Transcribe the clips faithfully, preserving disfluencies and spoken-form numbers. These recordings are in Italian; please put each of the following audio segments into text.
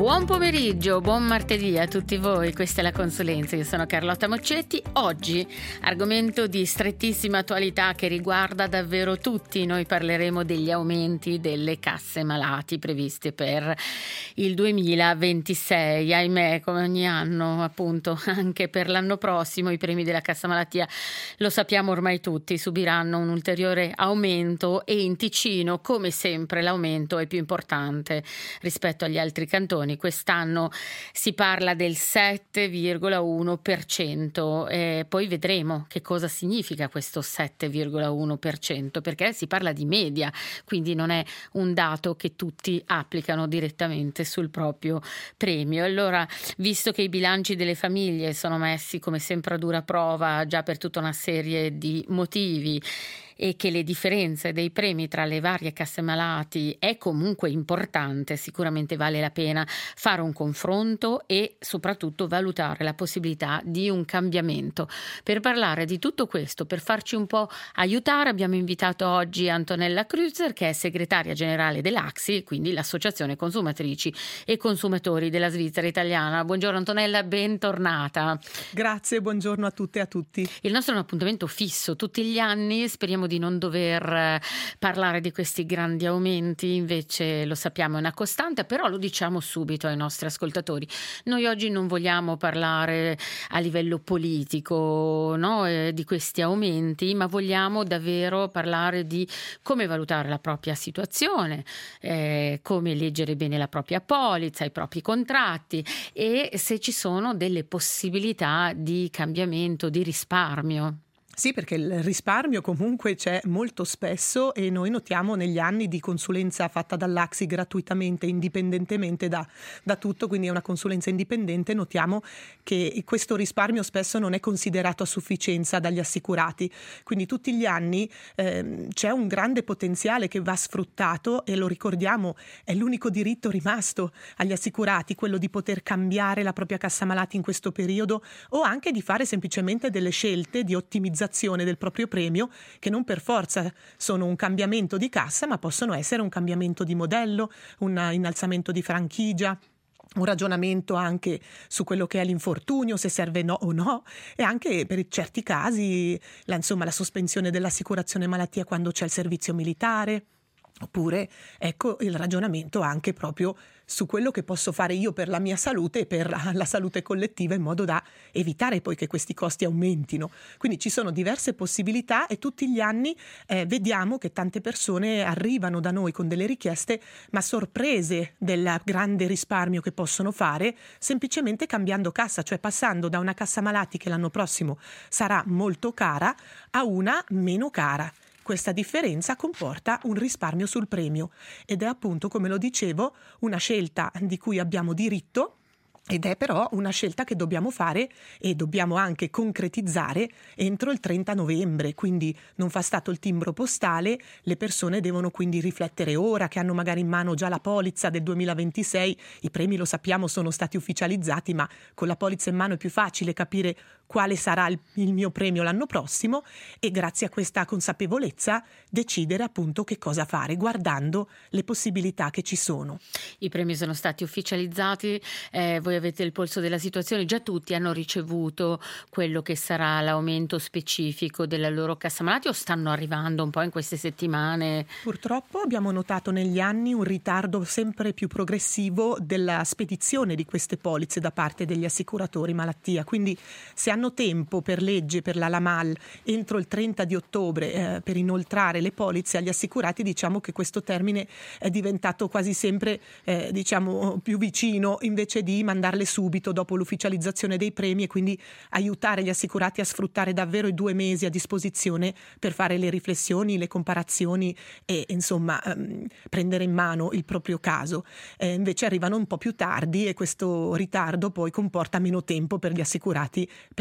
Buon pomeriggio, buon martedì a tutti voi, questa è La Consulenza, io sono Carlotta Moccetti. Oggi argomento di strettissima attualità che riguarda davvero tutti. Noi parleremo degli aumenti delle casse malati previste per il duemilaventisei. Ahimè, come ogni anno, appunto, anche per l'anno prossimo i premi della cassa malattia, lo sappiamo ormai tutti, subiranno un ulteriore aumento e in Ticino, come sempre, l'aumento è più importante rispetto agli altri cantoni. Quest'anno si parla del sette virgola uno per cento, e poi vedremo che cosa significa questo sette virgola uno per cento, perché si parla di media, quindi non è un dato che tutti applicano direttamente sul proprio premio. Allora, visto che i bilanci delle famiglie sono messi come sempre a dura prova già per tutta una serie di motivi, e che le differenze dei premi tra le varie casse malati è comunque importante, sicuramente vale la pena fare un confronto e soprattutto valutare la possibilità di un cambiamento. Per parlare di tutto questo, per farci un po' aiutare, abbiamo invitato oggi Antonella Kreuzer, che è segretaria generale dell'A C S I, quindi l'Associazione Consumatrici e Consumatori della Svizzera Italiana. Buongiorno Antonella, bentornata. Grazie, buongiorno a tutte e a tutti. Il nostro è un appuntamento fisso tutti gli anni, speriamo di non dover parlare di questi grandi aumenti, invece lo sappiamo è una costante, però lo diciamo subito ai nostri ascoltatori. Noi oggi non vogliamo parlare a livello politico, no, eh, di questi aumenti, ma vogliamo davvero parlare di come valutare la propria situazione, eh, come leggere bene la propria polizza, i propri contratti e se ci sono delle possibilità di cambiamento, di risparmio. Sì, perché il risparmio comunque c'è molto spesso e noi notiamo negli anni di consulenza fatta dall'A C S I gratuitamente, indipendentemente da, da tutto, quindi è una consulenza indipendente, notiamo che questo risparmio spesso non è considerato a sufficienza dagli assicurati. Quindi tutti gli anni eh, c'è un grande potenziale che va sfruttato e lo ricordiamo, è l'unico diritto rimasto agli assicurati, quello di poter cambiare la propria cassa malati in questo periodo o anche di fare semplicemente delle scelte di ottimizzazione del proprio premio che non per forza sono un cambiamento di cassa, ma possono essere un cambiamento di modello, un innalzamento di franchigia, un ragionamento anche su quello che è l'infortunio, se serve no o no, e anche per certi casi la, insomma, la sospensione dell'assicurazione malattia quando c'è il servizio militare. Oppure ecco il ragionamento anche proprio su quello che posso fare io per la mia salute e per la, la salute collettiva in modo da evitare poi che questi costi aumentino. Quindi ci sono diverse possibilità e tutti gli anni eh, vediamo che tante persone arrivano da noi con delle richieste ma sorprese del grande risparmio che possono fare semplicemente cambiando cassa, cioè passando da una cassa malati che l'anno prossimo sarà molto cara a una meno cara. Questa differenza comporta un risparmio sul premio ed è appunto, come lo dicevo, una scelta di cui abbiamo diritto. Ed è però una scelta che dobbiamo fare e dobbiamo anche concretizzare entro il trenta novembre, quindi non fa stato il timbro postale, le persone devono quindi riflettere ora che hanno magari in mano già la polizza del duemilaventisei, i premi lo sappiamo sono stati ufficializzati, ma con la polizza in mano è più facile capire quale sarà il, il mio premio l'anno prossimo e grazie a questa consapevolezza decidere appunto che cosa fare guardando le possibilità che ci sono. I premi sono stati ufficializzati, eh, voi avete il polso della situazione, già tutti hanno ricevuto quello che sarà l'aumento specifico della loro cassa malati o stanno arrivando un po' in queste settimane? Purtroppo abbiamo notato negli anni un ritardo sempre più progressivo della spedizione di queste polizze da parte degli assicuratori malattia, quindi se hanno tempo per legge, per la LAMAL, entro il trenta di ottobre eh, per inoltrare le polizze agli assicurati, diciamo che questo termine è diventato quasi sempre eh, diciamo più vicino invece di mandarle subito dopo l'ufficializzazione dei premi e quindi aiutare gli assicurati a sfruttare davvero i due mesi a disposizione per fare le riflessioni, le comparazioni e insomma ehm, prendere in mano il proprio caso. Eh, invece arrivano un po' più tardi e questo ritardo poi comporta meno tempo per gli assicurati per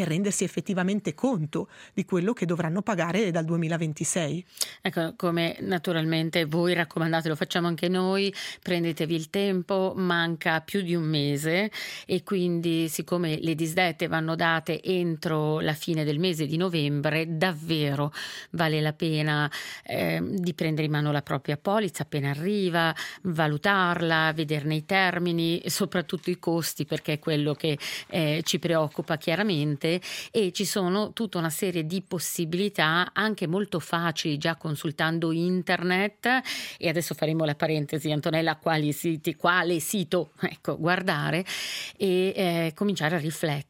per rendersi effettivamente conto di quello che dovranno pagare dal duemilaventisei. Ecco, come naturalmente voi raccomandate, lo facciamo anche noi, prendetevi il tempo, manca più di un mese e quindi siccome le disdette vanno date entro la fine del mese di novembre, davvero vale la pena eh, di prendere in mano la propria polizza appena arriva, valutarla, vederne i termini e soprattutto i costi, perché è quello che eh, ci preoccupa chiaramente, e ci sono tutta una serie di possibilità anche molto facili già consultando internet. E adesso faremo la parentesi, Antonella, quali siti, quale sito ecco guardare e eh, cominciare a riflettere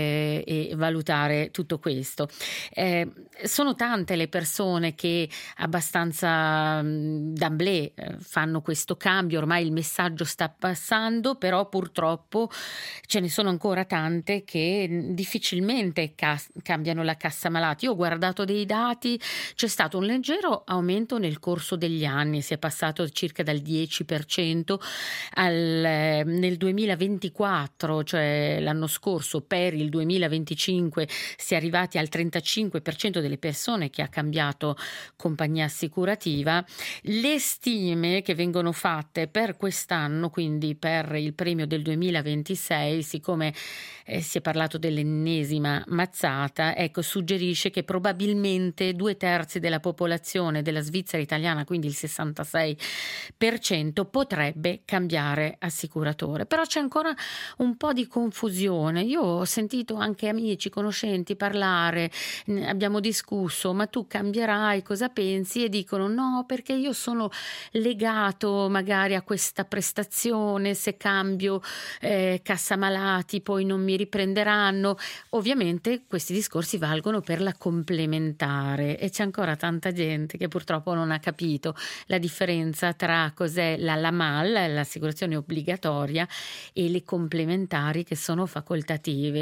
e valutare tutto questo. Eh, sono tante le persone che abbastanza mh, d'emblée eh, fanno questo cambio, ormai il messaggio sta passando, però purtroppo ce ne sono ancora tante che difficilmente ca- cambiano la cassa malati. Io ho guardato dei dati, c'è stato un leggero aumento nel corso degli anni, si è passato circa dal dieci per cento al, eh, nel duemilaventiquattro, cioè l'anno scorso, per il duemilaventicinque si è arrivati al trentacinque per cento delle persone che ha cambiato compagnia assicurativa. Le stime che vengono fatte per quest'anno, quindi per il premio del duemilaventisei, siccome eh, si è parlato dell'ennesima mazzata, ecco, suggerisce che probabilmente due terzi della popolazione della Svizzera italiana, quindi il sessantasei per cento, potrebbe cambiare assicuratore. Però c'è ancora un po' di confusione. Io ho sentito anche amici, conoscenti parlare, abbiamo discusso, ma tu cambierai, cosa pensi? E dicono no, perché io sono legato magari a questa prestazione, se cambio eh, cassa malati poi non mi riprenderanno. Ovviamente questi discorsi valgono per la complementare e c'è ancora tanta gente che purtroppo non ha capito la differenza tra cos'è la LAMAL, l'assicurazione obbligatoria, e le complementari che sono facoltative.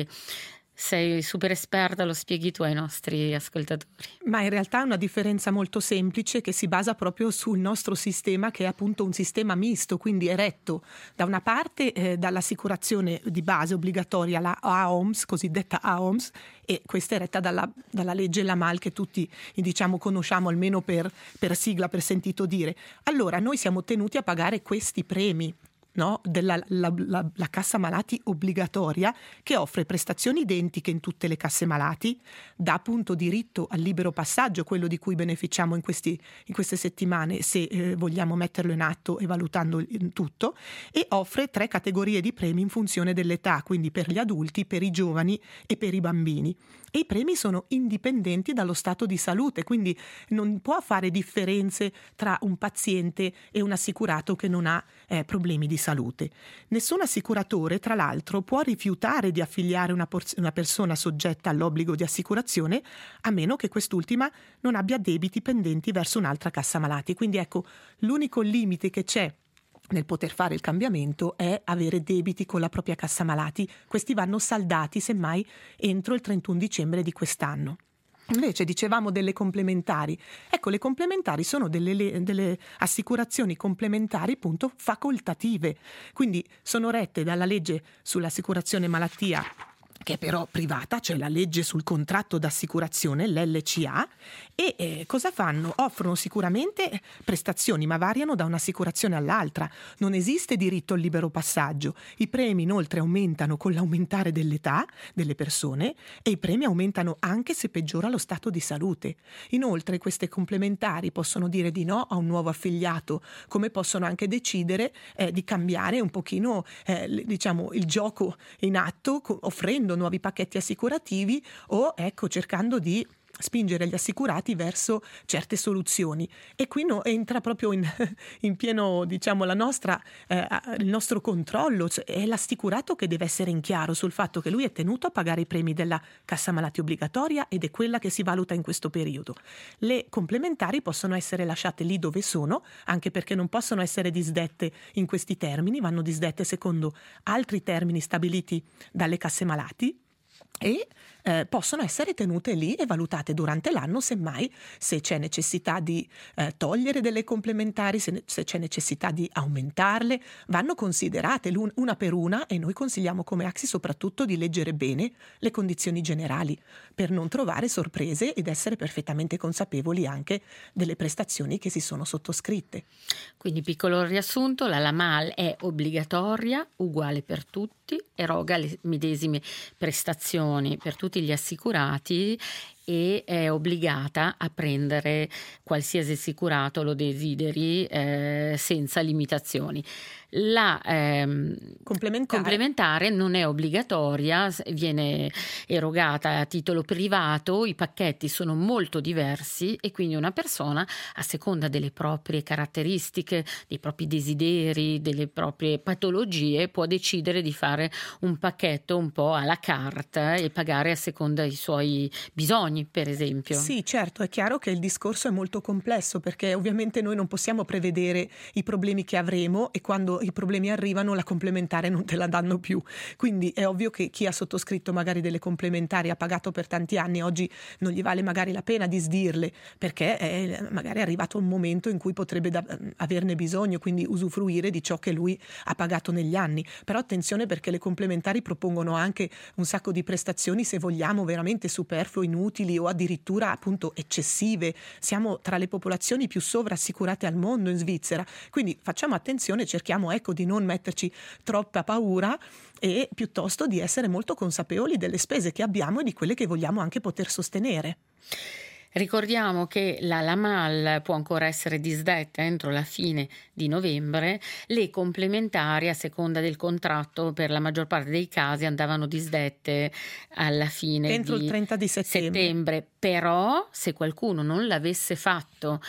Sei super esperta, lo spieghi tu ai nostri ascoltatori. Ma in realtà è una differenza molto semplice che si basa proprio sul nostro sistema, che è appunto un sistema misto, quindi è retto da una parte eh, dall'assicurazione di base obbligatoria, la A O M S, cosiddetta A O M S, e questa è retta dalla, dalla legge LAMAL che tutti diciamo conosciamo almeno per, per sigla, per sentito dire. Allora noi siamo tenuti a pagare questi premi, no? della la, la, la cassa malati obbligatoria, che offre prestazioni identiche in tutte le casse malati, dà appunto diritto al libero passaggio, quello di cui beneficiamo in, questi, in queste settimane se eh, vogliamo metterlo in atto e valutando il tutto, e offre tre categorie di premi in funzione dell'età, quindi per gli adulti, per i giovani e per i bambini. E i premi sono indipendenti dallo stato di salute, quindi non può fare differenze tra un paziente e un assicurato che non ha eh, problemi di salute. Nessun assicuratore, tra l'altro, può rifiutare di affiliare una, por- una persona soggetta all'obbligo di assicurazione a meno che quest'ultima non abbia debiti pendenti verso un'altra cassa malati. Quindi ecco, l'unico limite che c'è nel poter fare il cambiamento è avere debiti con la propria cassa malati. Questi vanno saldati semmai entro il trentuno dicembre di quest'anno. Invece dicevamo delle complementari. Ecco, le complementari sono delle, delle assicurazioni complementari appunto facoltative, quindi sono rette dalla legge sull'assicurazione malattia, che è però privata, cioè la legge sul contratto d'assicurazione, l'L C A, e eh, cosa fanno? Offrono sicuramente prestazioni, ma variano da un'assicurazione all'altra. Non esiste diritto al libero passaggio. I premi inoltre aumentano con l'aumentare dell'età delle persone e i premi aumentano anche se peggiora lo stato di salute. Inoltre queste complementari possono dire di no a un nuovo affiliato, come possono anche decidere eh, di cambiare un pochino eh, diciamo il gioco in atto, offrendo nuovi pacchetti assicurativi o ecco cercando di spingere gli assicurati verso certe soluzioni. E qui no, entra proprio in, in pieno diciamo la nostra eh, il nostro controllo, cioè è l'assicurato che deve essere in chiaro sul fatto che lui è tenuto a pagare i premi della cassa malati obbligatoria ed è quella che si valuta in questo periodo. Le complementari possono essere lasciate lì dove sono, anche perché non possono essere disdette in questi termini, vanno disdette secondo altri termini stabiliti dalle casse malati. e eh, possono essere tenute lì e valutate durante l'anno, semmai se c'è necessità di eh, togliere delle complementari, se, ne- se c'è necessità di aumentarle, vanno considerate l'un- una per una, e noi consigliamo come Axi soprattutto di leggere bene le condizioni generali per non trovare sorprese ed essere perfettamente consapevoli anche delle prestazioni che si sono sottoscritte. Quindi, piccolo riassunto, la LAMAL è obbligatoria, uguale per tutti, eroga le medesime prestazioni per tutti gli assicurati e è obbligata a prendere qualsiasi assicurato lo desideri eh, senza limitazioni. La ehm, complementare. complementare non è obbligatoria, viene erogata a titolo privato, i pacchetti sono molto diversi e quindi una persona, a seconda delle proprie caratteristiche, dei propri desideri, delle proprie patologie, può decidere di fare un pacchetto un po' à la carte e pagare a seconda dei suoi bisogni, per esempio. Sì, certo, è chiaro che il discorso è molto complesso, perché ovviamente noi non possiamo prevedere i problemi che avremo e quando i problemi arrivano la complementare non te la danno più. Quindi è ovvio che chi ha sottoscritto magari delle complementari, ha pagato per tanti anni, oggi non gli vale magari la pena di sdirle, perché è magari è arrivato un momento in cui potrebbe da- averne bisogno, quindi usufruire di ciò che lui ha pagato negli anni. Però attenzione, perché le complementari propongono anche un sacco di prestazioni, se vogliamo, veramente superflue, inutili o addirittura appunto eccessive. Siamo tra le popolazioni più sovrassicurate al mondo in Svizzera, quindi facciamo attenzione, cerchiamo ecco di non metterci troppa paura e piuttosto di essere molto consapevoli delle spese che abbiamo e di quelle che vogliamo anche poter sostenere. Ricordiamo che la LAMAL può ancora essere disdetta entro la fine di novembre, le complementari a seconda del contratto per la maggior parte dei casi andavano disdette alla fine entro di il trenta di settembre. settembre, però se qualcuno non l'avesse fatto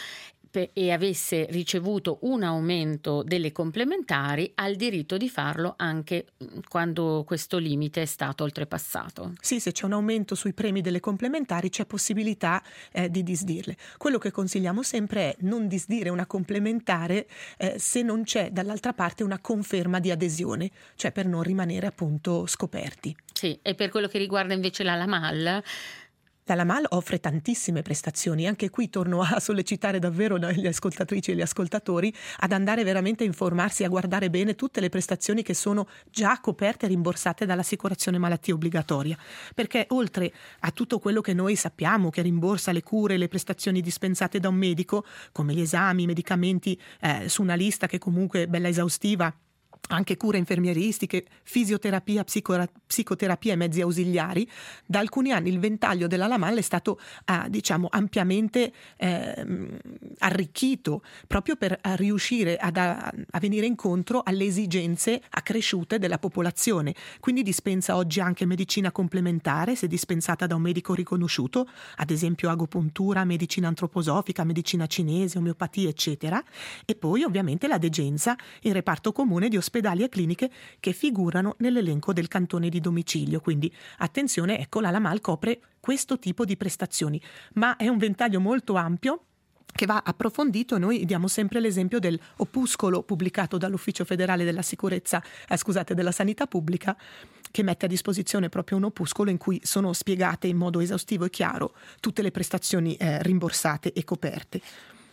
e avesse ricevuto un aumento delle complementari, ha il diritto di farlo anche quando questo limite è stato oltrepassato. Sì, se c'è un aumento sui premi delle complementari c'è possibilità eh, di disdirle. Quello che consigliamo sempre è non disdire una complementare eh, se non c'è dall'altra parte una conferma di adesione, cioè per non rimanere appunto scoperti. Sì, e per quello che riguarda invece la LAMAL, La LAMAL offre tantissime prestazioni, anche qui torno a sollecitare davvero le ascoltatrici e gli ascoltatori ad andare veramente a informarsi, a guardare bene tutte le prestazioni che sono già coperte e rimborsate dall'assicurazione malattia obbligatoria, perché oltre a tutto quello che noi sappiamo che rimborsa le cure e le prestazioni dispensate da un medico, come gli esami, i medicamenti eh, su una lista che comunque è bella esaustiva, anche cure infermieristiche, fisioterapia, psicora- psicoterapia e mezzi ausiliari, da alcuni anni il ventaglio della LAMAL è stato eh, diciamo ampiamente eh, arricchito proprio per a riuscire ad a, a venire incontro alle esigenze accresciute della popolazione. Quindi dispensa oggi anche medicina complementare, se dispensata da un medico riconosciuto, ad esempio agopuntura, medicina antroposofica, medicina cinese, omeopatia, eccetera, e poi ovviamente la degenza in reparto comune di ospedali e cliniche che figurano nell'elenco del cantone di domicilio. Quindi attenzione, ecco, la LAMAL copre questo tipo di prestazioni, ma è un ventaglio molto ampio che va approfondito. Noi diamo sempre l'esempio del opuscolo pubblicato dall'Ufficio federale della sicurezza, eh, scusate, della sanità pubblica, che mette a disposizione proprio un opuscolo in cui sono spiegate in modo esaustivo e chiaro tutte le prestazioni eh, rimborsate e coperte.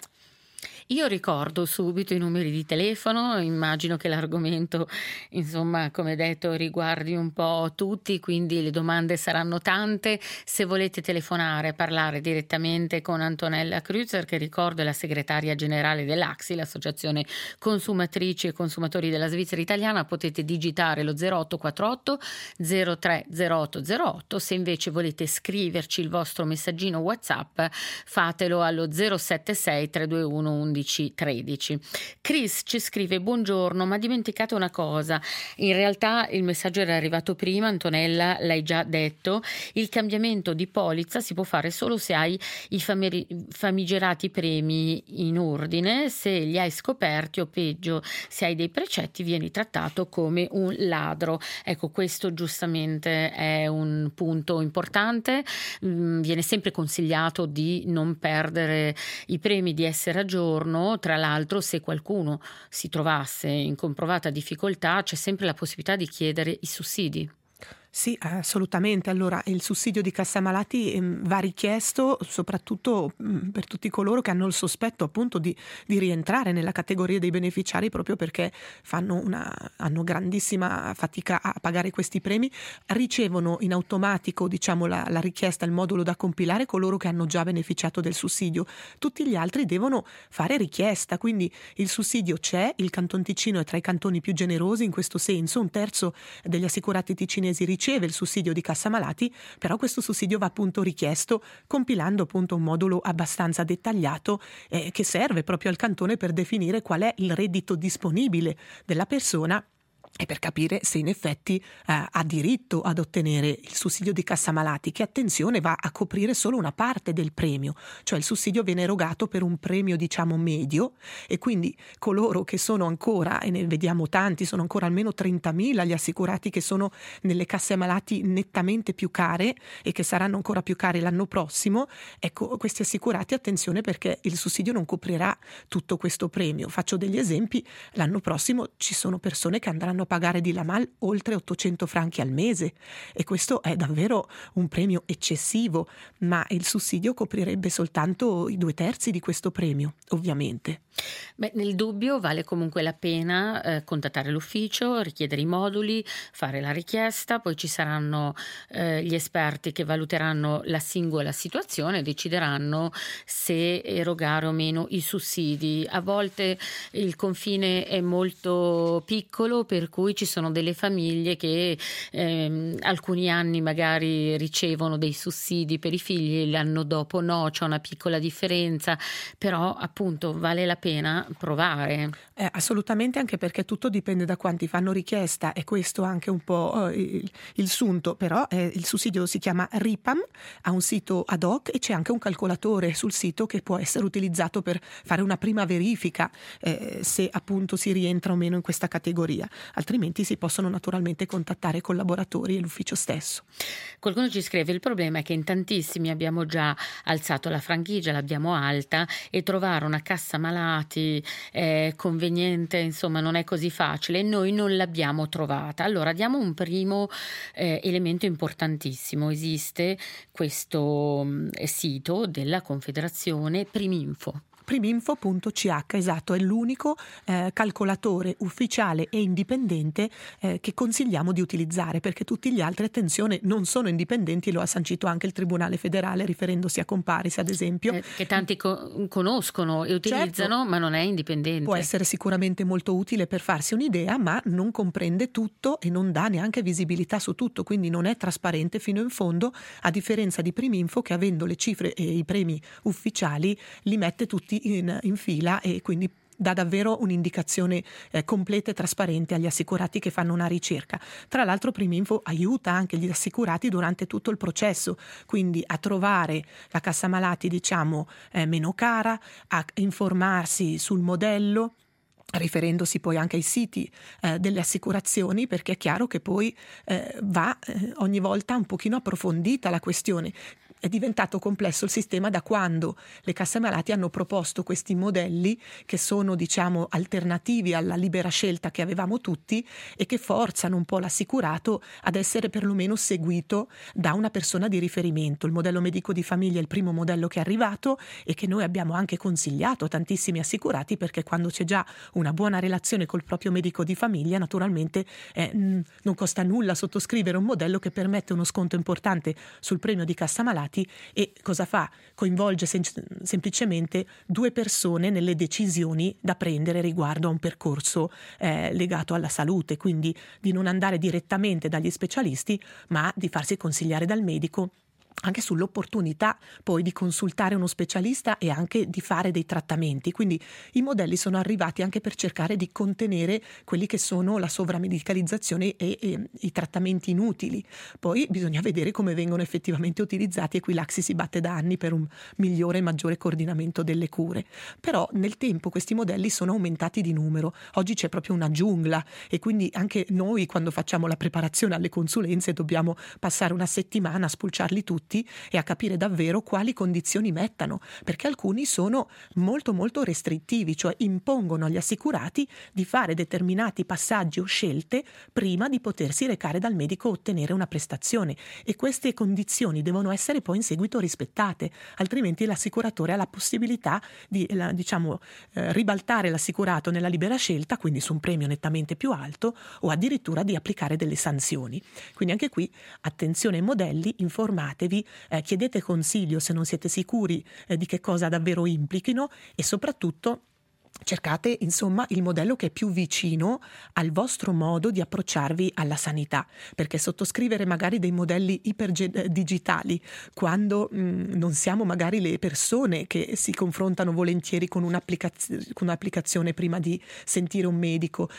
Io ricordo subito i numeri di telefono, immagino che l'argomento, insomma, come detto, riguardi un po' tutti, quindi le domande saranno tante. Se volete telefonare, parlare direttamente con Antonella Kreuzer, che ricordo è la segretaria generale dell'Axi, l'associazione consumatrici e consumatori della Svizzera italiana, potete digitare lo zero otto quattro otto zero tre zero otto zero otto. Se invece volete scriverci il vostro messaggino WhatsApp, fatelo allo zero sette sei tre due uno undici tredici. Chris ci scrive: buongiorno, ma dimenticato una cosa. In realtà il messaggio era arrivato prima, Antonella, l'hai già detto. Il cambiamento di polizza si può fare solo se hai i fameri- famigerati premi in ordine. Se li hai scoperti, o peggio, se hai dei precetti, vieni trattato come un ladro. Ecco, questo giustamente è un punto importante. Mm, viene sempre consigliato di non perdere i premi, di essere a giorno. Tra l'altro, se qualcuno si trovasse in comprovata difficoltà, c'è sempre la possibilità di chiedere i sussidi. Sì, assolutamente. Allora, il sussidio di cassa malati ehm, va richiesto soprattutto mh, per tutti coloro che hanno il sospetto appunto di, di rientrare nella categoria dei beneficiari, proprio perché fanno una, hanno grandissima fatica a pagare questi premi. Ricevono in automatico, diciamo, la, la richiesta, il modulo da compilare coloro che hanno già beneficiato del sussidio. Tutti gli altri devono fare richiesta, quindi il sussidio c'è, il Canton Ticino è tra i cantoni più generosi in questo senso, un terzo degli assicurati ticinesi riceve il sussidio di cassa malati, però questo sussidio va appunto richiesto compilando appunto un modulo abbastanza dettagliato eh, che serve proprio al cantone per definire qual è il reddito disponibile della persona e per capire se in effetti eh, ha diritto ad ottenere il sussidio di cassa malati, che attenzione va a coprire solo una parte del premio, cioè il sussidio viene erogato per un premio diciamo medio e quindi coloro che sono ancora, e ne vediamo tanti, sono ancora almeno trentamila gli assicurati che sono nelle casse malati nettamente più care e che saranno ancora più care l'anno prossimo, ecco questi assicurati attenzione perché il sussidio non coprirà tutto questo premio. Faccio degli esempi, l'anno prossimo ci sono persone che andranno a pagare di Lamal oltre ottocento franchi al mese e questo è davvero un premio eccessivo, ma il sussidio coprirebbe soltanto i due terzi di questo premio, ovviamente. Beh, nel dubbio vale comunque la pena eh, contattare l'ufficio, richiedere i moduli, fare la richiesta, poi ci saranno eh, gli esperti che valuteranno la singola situazione e decideranno se erogare o meno i sussidi. A volte il confine è molto piccolo, per cui ci sono delle famiglie che ehm, alcuni anni magari ricevono dei sussidi per i figli, l'anno dopo no, c'è una piccola differenza, però appunto vale la pena provare. Eh, assolutamente, anche perché tutto dipende da quanti fanno richiesta e questo anche un po' eh, il, il sunto, però eh, il sussidio si chiama RIPAM, ha un sito ad hoc e c'è anche un calcolatore sul sito che può essere utilizzato per fare una prima verifica eh, se appunto si rientra o meno in questa categoria, altrimenti si possono naturalmente contattare i collaboratori e l'ufficio stesso. Qualcuno ci scrive: il problema è che in tantissimi abbiamo già alzato la franchigia, l'abbiamo alta e trovare una cassa malati eh, conveniente insomma non è così facile, noi non l'abbiamo trovata. Allora diamo un primo eh, elemento importantissimo: esiste questo mh, sito della Confederazione Priminfo. priminfo punto c h, esatto, è l'unico eh, calcolatore ufficiale e indipendente eh, che consigliamo di utilizzare, perché tutti gli altri, attenzione, non sono indipendenti, lo ha sancito anche il Tribunale Federale riferendosi a Comparis, ad esempio. Eh, che tanti co- conoscono e utilizzano, certo, ma non è indipendente. Può essere sicuramente molto utile per farsi un'idea, ma non comprende tutto e non dà neanche visibilità su tutto, quindi non è trasparente fino in fondo, a differenza di Priminfo che, avendo le cifre e i premi ufficiali, li mette tutti In, in fila e quindi dà davvero un'indicazione eh, completa e trasparente agli assicurati che fanno una ricerca. Tra l'altro Priminfo aiuta anche gli assicurati durante tutto il processo, quindi a trovare la cassa malati diciamo eh, meno cara, a informarsi sul modello, riferendosi poi anche ai siti eh, delle assicurazioni, perché è chiaro che poi eh, va eh, ogni volta un pochino approfondita la questione. È diventato complesso il sistema da quando le casse malati hanno proposto questi modelli che sono diciamo alternativi alla libera scelta che avevamo tutti e che forzano un po' l'assicurato ad essere perlomeno seguito da una persona di riferimento. Il modello medico di famiglia è il primo modello che è arrivato e che noi abbiamo anche consigliato a tantissimi assicurati, perché quando c'è già una buona relazione col proprio medico di famiglia naturalmente eh, non costa nulla sottoscrivere un modello che permette uno sconto importante sul premio di cassa malati e cosa fa? Coinvolge sem- semplicemente due persone nelle decisioni da prendere riguardo a un percorso eh, legato alla salute, quindi di non andare direttamente dagli specialisti ma di farsi consigliare dal medico anche sull'opportunità poi di consultare uno specialista e anche di fare dei trattamenti. Quindi i modelli sono arrivati anche per cercare di contenere quelli che sono la sovramedicalizzazione e, e i trattamenti inutili. Poi bisogna vedere come vengono effettivamente utilizzati, e qui l'A C S I si batte da anni per un migliore e maggiore coordinamento delle cure. Però nel tempo questi modelli sono aumentati di numero, oggi c'è proprio una giungla e quindi anche noi quando facciamo la preparazione alle consulenze dobbiamo passare una settimana a spulciarli tutti tutti e a capire davvero quali condizioni mettano, perché alcuni sono molto molto restrittivi, cioè impongono agli assicurati di fare determinati passaggi o scelte prima di potersi recare dal medico o ottenere una prestazione, e queste condizioni devono essere poi in seguito rispettate, altrimenti l'assicuratore ha la possibilità di la, diciamo eh, ribaltare l'assicurato nella libera scelta, quindi su un premio nettamente più alto, o addirittura di applicare delle sanzioni. Quindi anche qui attenzione ai modelli, informatevi, eh, chiedete consiglio se non siete sicuri eh, di che cosa davvero implichino, e soprattutto cercate insomma il modello che è più vicino al vostro modo di approcciarvi alla sanità, perché sottoscrivere magari dei modelli iperdigitali quando mh, non siamo magari le persone che si confrontano volentieri con, un'applicaz- con un'applicazione prima di sentire un medico,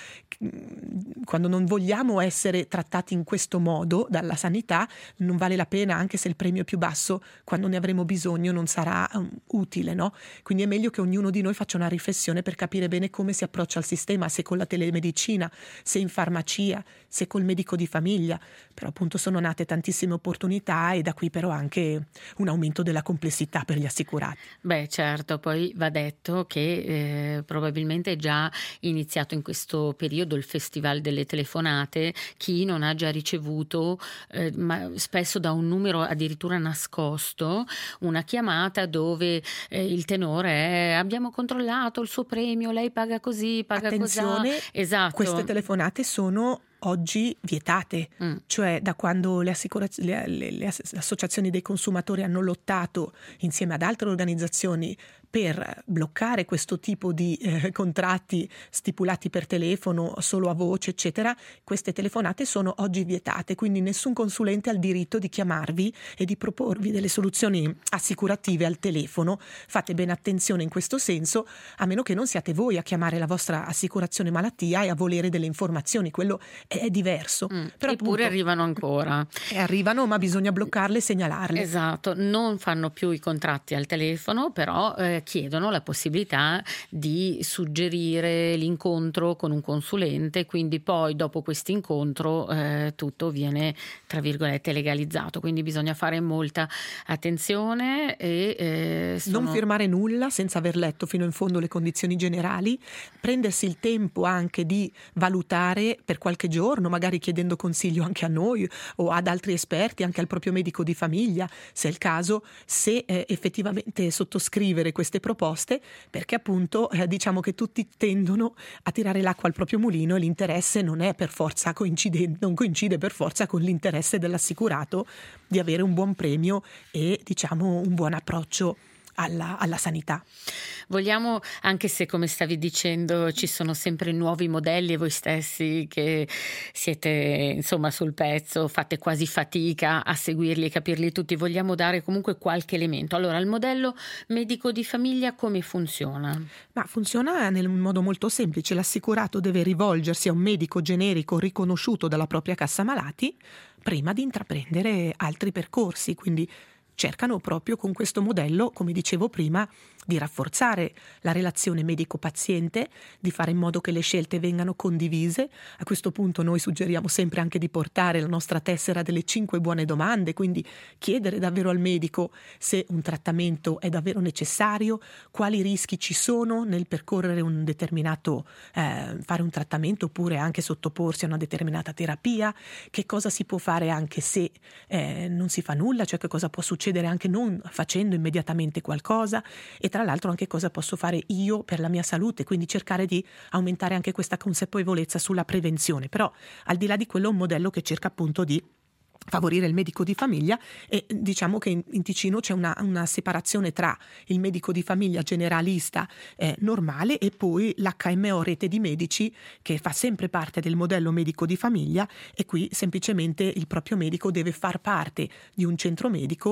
quando non vogliamo essere trattati in questo modo dalla sanità, non vale la pena, anche se il premio è più basso, quando ne avremo bisogno non sarà um, utile, no? Quindi è meglio che ognuno di noi faccia una riflessione per capire bene come si approccia al sistema, se con la telemedicina, se in farmacia, se col medico di famiglia. Però appunto sono nate tantissime opportunità, e da qui però anche un aumento della complessità per gli assicurati. Beh, certo, poi va detto che eh, probabilmente è già iniziato in questo periodo il Festival delle telefonate. Chi non ha già ricevuto, eh, ma spesso da un numero addirittura nascosto, una chiamata dove eh, il tenore è: abbiamo controllato il suo premio, lei paga così, paga così. Attenzione, esatto. Queste telefonate sono oggi vietate, mm. cioè da quando le, assicuraz- le, le, le associazioni dei consumatori hanno lottato insieme ad altre organizzazioni per bloccare questo tipo di eh, contratti stipulati per telefono, solo a voce, eccetera, queste telefonate sono oggi vietate, quindi nessun consulente ha il diritto di chiamarvi e di proporvi delle soluzioni assicurative al telefono. Fate bene attenzione in questo senso, a meno che non siate voi a chiamare la vostra assicurazione malattia e a volere delle informazioni, quello è, è diverso. Mm. Però Eppure appunto, arrivano ancora. E arrivano, ma bisogna bloccarle e segnalarle. Esatto, non fanno più i contratti al telefono, però eh, chiedono la possibilità di suggerire l'incontro con un consulente, quindi poi dopo questo incontro eh, tutto viene tra virgolette legalizzato, quindi bisogna fare molta attenzione e eh, sono... non firmare nulla senza aver letto fino in fondo le condizioni generali, prendersi il tempo anche di valutare per qualche giorno, magari chiedendo consiglio anche a noi o ad altri esperti, anche al proprio medico di famiglia, se è il caso, se eh, effettivamente sottoscrivere queste proposte, perché appunto eh, diciamo che tutti tendono a tirare l'acqua al proprio mulino e l'interesse non è per forza coincidente, non coincide per forza con l'interesse dell'assicurato di avere un buon premio e diciamo un buon approccio alla, alla sanità. Vogliamo, anche se come stavi dicendo ci sono sempre nuovi modelli e voi stessi che siete insomma sul pezzo, fate quasi fatica a seguirli e capirli tutti, vogliamo dare comunque qualche elemento. Allora, il modello medico di famiglia come funziona? Ma funziona nel modo molto semplice: l'assicurato deve rivolgersi a un medico generico riconosciuto dalla propria cassa malati prima di intraprendere altri percorsi, quindi cercano proprio con questo modello, come dicevo prima, di rafforzare la relazione medico-paziente, di fare in modo che le scelte vengano condivise. A questo punto noi suggeriamo sempre anche di portare la nostra tessera delle cinque buone domande, quindi chiedere davvero al medico se un trattamento è davvero necessario, quali rischi ci sono nel percorrere un determinato, eh, fare un trattamento oppure anche sottoporsi a una determinata terapia, che cosa si può fare anche se eh, non si fa nulla, cioè che cosa può succedere anche non facendo immediatamente qualcosa, e tra l'altro anche cosa posso fare io per la mia salute, quindi cercare di aumentare anche questa consapevolezza sulla prevenzione. Però al di là di quello è un modello che cerca appunto di favorire il medico di famiglia, e diciamo che in, in Ticino c'è una, una separazione tra il medico di famiglia generalista eh, normale e poi l'H M O rete di medici, che fa sempre parte del modello medico di famiglia, e qui semplicemente il proprio medico deve far parte di un centro medico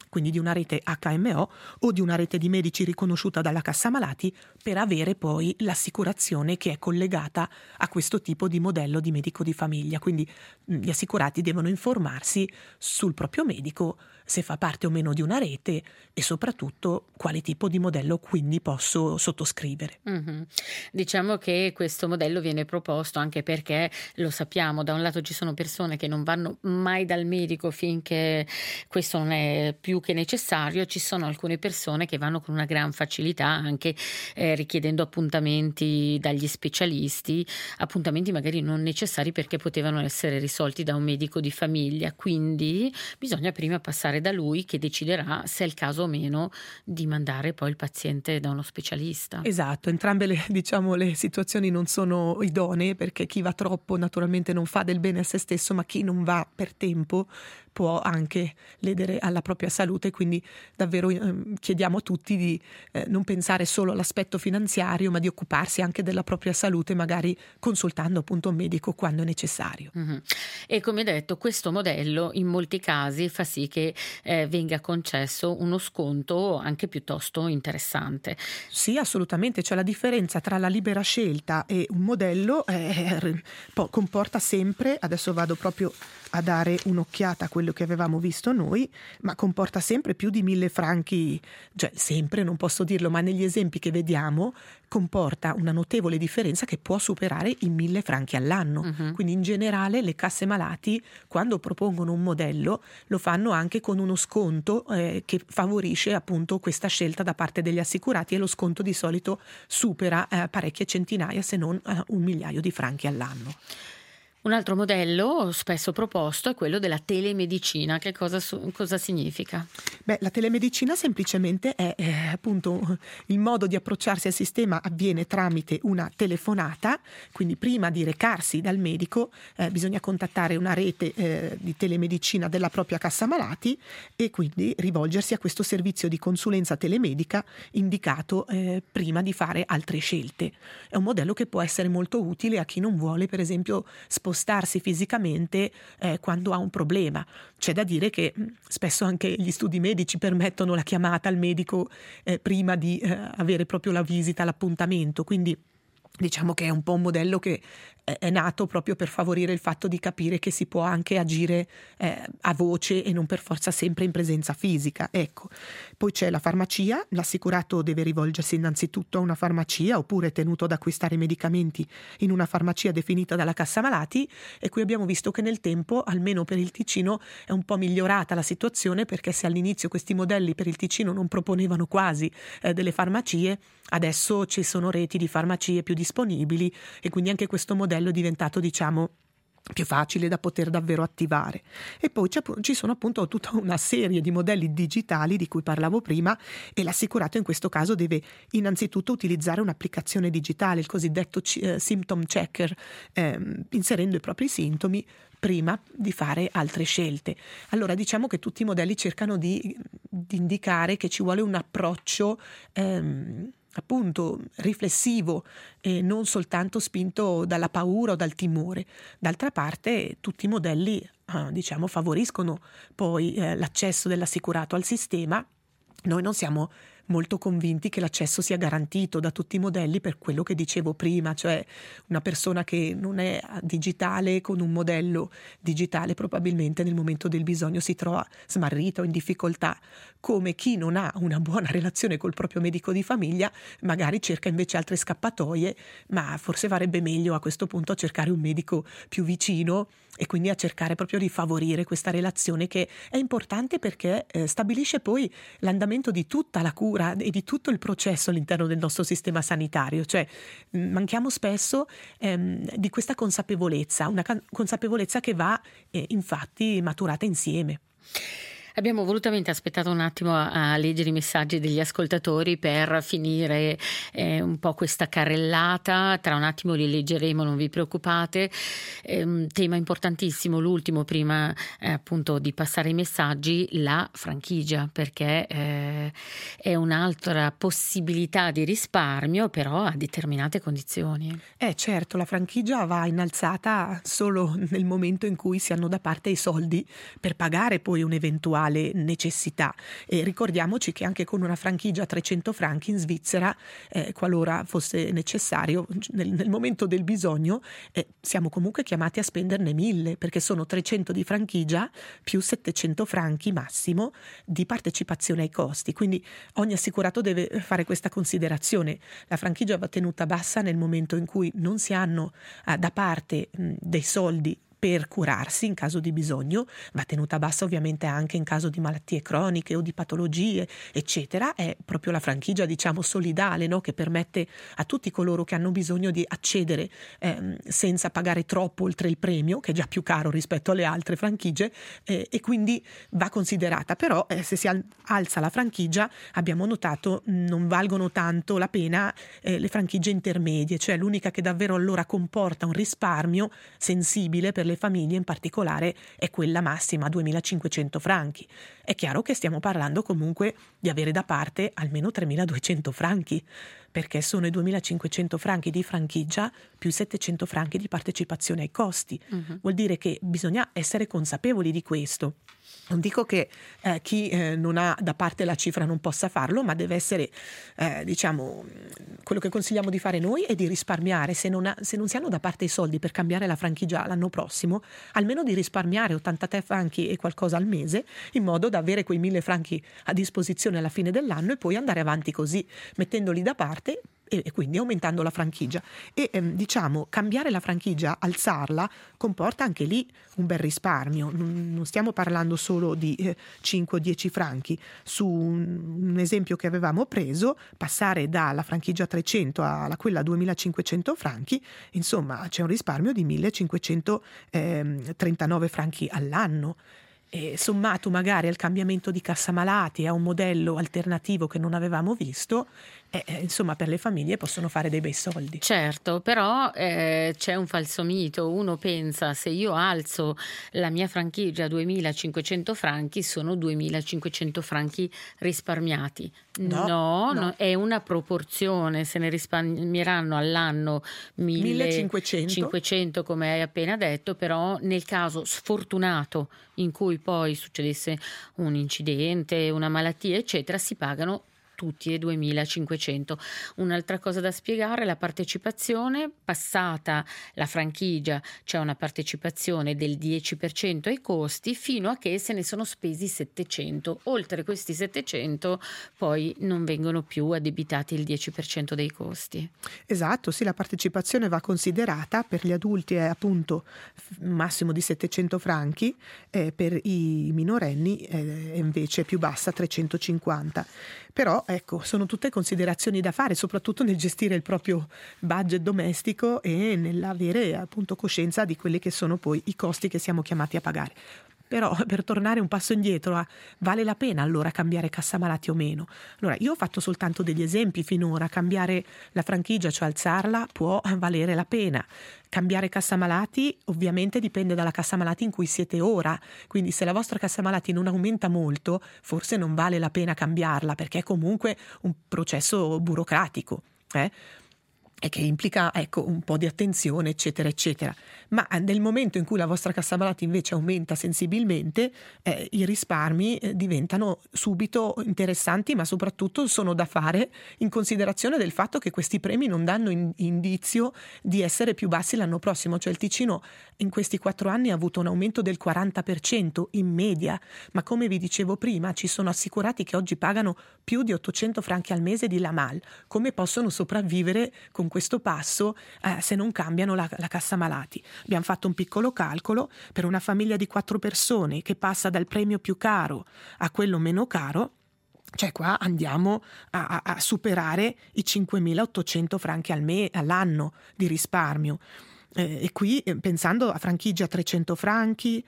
quindi di una rete acca emme o o di una rete di medici riconosciuta dalla Cassa Malati, per avere poi l'assicurazione che è collegata a questo tipo di modello di medico di famiglia. Quindi gli assicurati devono informarsi sul proprio medico, se fa parte o meno di una rete e soprattutto quale tipo di modello quindi posso sottoscrivere. Mm-hmm. Diciamo che questo modello viene proposto anche perché lo sappiamo, da un lato ci sono persone che non vanno mai dal medico finché questo non è più che necessario, ci sono alcune persone che vanno con una gran facilità anche eh, richiedendo appuntamenti dagli specialisti, appuntamenti magari non necessari perché potevano essere risolti da un medico di famiglia, quindi bisogna prima passare da lui che deciderà se è il caso o meno di mandare poi il paziente da uno specialista. Esatto, entrambe le, diciamo, le situazioni non sono idonee, perché chi va troppo naturalmente non fa del bene a se stesso, ma chi non va per tempo può anche ledere alla propria salute, quindi davvero eh, chiediamo a tutti di eh, non pensare solo all'aspetto finanziario, ma di occuparsi anche della propria salute, magari consultando appunto un medico quando è necessario. Mm-hmm. E come detto, questo modello in molti casi fa sì che eh, venga concesso uno sconto anche piuttosto interessante. Sì, assolutamente, cioè la differenza tra la libera scelta e un modello eh, comporta sempre, adesso vado proprio a dare un'occhiata a quello che avevamo visto noi, ma comporta sempre più di mille franchi, cioè sempre non posso dirlo, ma negli esempi che vediamo comporta una notevole differenza che può superare i mille franchi all'anno. Uh-huh. Quindi in generale le casse malati, quando propongono un modello, lo fanno anche con uno sconto eh, che favorisce appunto questa scelta da parte degli assicurati, e lo sconto di solito supera eh, parecchie centinaia, se non eh, un migliaio di franchi all'anno. Un altro modello spesso proposto è quello della telemedicina. Che cosa, cosa significa? Beh, la telemedicina semplicemente è eh, appunto il modo di approcciarsi al sistema avviene tramite una telefonata, quindi prima di recarsi dal medico eh, bisogna contattare una rete eh, di telemedicina della propria Cassa Malati e quindi rivolgersi a questo servizio di consulenza telemedica indicato eh, prima di fare altre scelte. È un modello che può essere molto utile a chi non vuole, per esempio, spostarsi fisicamente eh, quando ha un problema. C'è da dire che mh, spesso anche gli studi medici permettono la chiamata al medico eh, prima di eh, avere proprio la visita, l'appuntamento, quindi diciamo che è un po' un modello che è nato proprio per favorire il fatto di capire che si può anche agire eh, a voce e non per forza sempre in presenza fisica. Ecco. Poi c'è la farmacia, l'assicurato deve rivolgersi innanzitutto a una farmacia oppure è tenuto ad acquistare medicamenti in una farmacia definita dalla Cassa Malati, e qui abbiamo visto che nel tempo, almeno per il Ticino, è un po' migliorata la situazione, perché se all'inizio questi modelli per il Ticino non proponevano quasi eh, delle farmacie, adesso ci sono reti di farmacie più disponibili e quindi anche questo modello è diventato, diciamo, più facile da poter davvero attivare. E poi c'è, ci sono appunto tutta una serie di modelli digitali di cui parlavo prima, e l'assicurato in questo caso deve innanzitutto utilizzare un'applicazione digitale, il cosiddetto eh, symptom checker, ehm, inserendo i propri sintomi prima di fare altre scelte. Allora diciamo che tutti i modelli cercano di, di indicare che ci vuole un approccio ehm, appunto riflessivo e non soltanto spinto dalla paura o dal timore. D'altra parte tutti i modelli eh, diciamo favoriscono poi eh, l'accesso dell'assicurato al sistema. Noi non siamo molto convinti che l'accesso sia garantito da tutti i modelli, per quello che dicevo prima, cioè una persona che non è digitale con un modello digitale probabilmente nel momento del bisogno si trova smarrita o in difficoltà, come chi non ha una buona relazione col proprio medico di famiglia magari cerca invece altre scappatoie, ma forse farebbe meglio a questo punto a cercare un medico più vicino e quindi a cercare proprio di favorire questa relazione, che è importante perché eh, stabilisce poi l'andamento di tutta la cura e di tutto il processo all'interno del nostro sistema sanitario. Cioè mh, manchiamo spesso ehm, di questa consapevolezza, una ca- consapevolezza che va eh, infatti maturata insieme. Abbiamo volutamente aspettato un attimo a, a leggere i messaggi degli ascoltatori per finire eh, un po' questa carrellata. Tra un attimo li leggeremo, non vi preoccupate. È un tema importantissimo, l'ultimo prima eh, appunto di passare i messaggi, la franchigia, perché eh, è un'altra possibilità di risparmio, però a determinate condizioni. Eh certo, la franchigia va innalzata solo nel momento in cui si hanno da parte i soldi per pagare poi un eventuale eventuale necessità. E ricordiamoci che anche con una franchigia a trecento franchi in Svizzera, eh, qualora fosse necessario, nel, nel momento del bisogno, eh, siamo comunque chiamati a spenderne mille, perché sono trecento di franchigia più settecento franchi massimo di partecipazione ai costi. Quindi ogni assicurato deve fare questa considerazione. La franchigia va tenuta bassa nel momento in cui non si hanno eh, da parte mh, dei soldi per curarsi in caso di bisogno, va tenuta bassa ovviamente anche in caso di malattie croniche o di patologie, eccetera. È proprio la franchigia, diciamo, solidale, no? Che permette a tutti coloro che hanno bisogno di accedere ehm, senza pagare troppo oltre il premio, che è già più caro rispetto alle altre franchigie, eh, e quindi va considerata. Però eh, se si al- alza la franchigia, abbiamo notato, non valgono tanto la pena eh, le franchigie intermedie, cioè l'unica che davvero allora comporta un risparmio sensibile per le famiglie in particolare è quella massima, duemilacinquecento franchi. È chiaro che stiamo parlando comunque di avere da parte almeno tremiladuecento franchi, perché sono i duemilacinquecento franchi di franchigia più settecento franchi di partecipazione ai costi. Uh-huh. Vuol dire che bisogna essere consapevoli di questo. Non dico che eh, chi eh, non ha da parte la cifra non possa farlo, ma deve essere, eh, diciamo, quello che consigliamo di fare noi è di risparmiare. Se non, ha, se non si hanno da parte i soldi per cambiare la franchigia l'anno prossimo, almeno di risparmiare ottantatré franchi e qualcosa al mese, in modo da avere quei mille franchi a disposizione alla fine dell'anno e poi andare avanti così, mettendoli da parte e, e quindi aumentando la franchigia. E ehm, diciamo, cambiare la franchigia, alzarla, comporta anche lì un bel risparmio. Non, non stiamo parlando solo di eh, cinque o dieci franchi. Su un, un esempio che avevamo preso, passare dalla franchigia trecento alla quella duemilacinquecento franchi, insomma c'è un risparmio di millecentotrentanove franchi all'anno. E sommato magari al cambiamento di cassamalati, a un modello alternativo che non avevamo visto, eh, insomma per le famiglie possono fare dei bei soldi. Certo, però eh, c'è un falso mito. Uno pensa, se io alzo la mia franchigia a duemilacinquecento franchi, sono duemilacinquecento franchi risparmiati. No, no, no. no, è una proporzione. Se ne risparmieranno all'anno millecinquecento, come hai appena detto, però nel caso sfortunato in cui poi succedesse un incidente, una malattia, eccetera, si pagano tutti e duemilacinquecento. Un'altra cosa da spiegare: la partecipazione, passata la franchigia c'è una partecipazione del dieci per cento ai costi fino a che se ne sono spesi settecento. Oltre questi settecento poi non vengono più addebitati il dieci per cento dei costi. Esatto, sì, la partecipazione va considerata. Per gli adulti è appunto un massimo di settecento franchi, eh, per i minorenni è invece più bassa, trecentocinquanta. Però ecco, sono tutte considerazioni da fare, soprattutto nel gestire il proprio budget domestico e nell'avere appunto coscienza di quelli che sono poi i costi che siamo chiamati a pagare. Però per tornare un passo indietro, vale la pena allora cambiare cassamalati o meno? Allora, io ho fatto soltanto degli esempi finora. Cambiare la franchigia, cioè alzarla, può valere la pena. Cambiare cassamalati ovviamente dipende dalla cassamalati in cui siete ora, quindi se la vostra cassamalati non aumenta molto, forse non vale la pena cambiarla, perché è comunque un processo burocratico, eh? e che implica ecco un po' di attenzione, eccetera eccetera. Ma nel momento in cui la vostra cassamalati invece aumenta sensibilmente, eh, i risparmi eh, diventano subito interessanti, ma soprattutto sono da fare in considerazione del fatto che questi premi non danno in- indizio di essere più bassi l'anno prossimo. Cioè il Ticino in questi quattro anni ha avuto un aumento del quaranta per cento in media, ma come vi dicevo prima ci sono assicurati che oggi pagano più di ottocento franchi al mese di Lamal. Come possono sopravvivere con questo passo eh, se non cambiano la, la cassamalati? Abbiamo fatto un piccolo calcolo: per una famiglia di quattro persone che passa dal premio più caro a quello meno caro, cioè qua andiamo a, a, a superare i cinquemilaottocento franchi al me, all'anno di risparmio. Eh, e qui eh, pensando a franchigia a trecento franchi,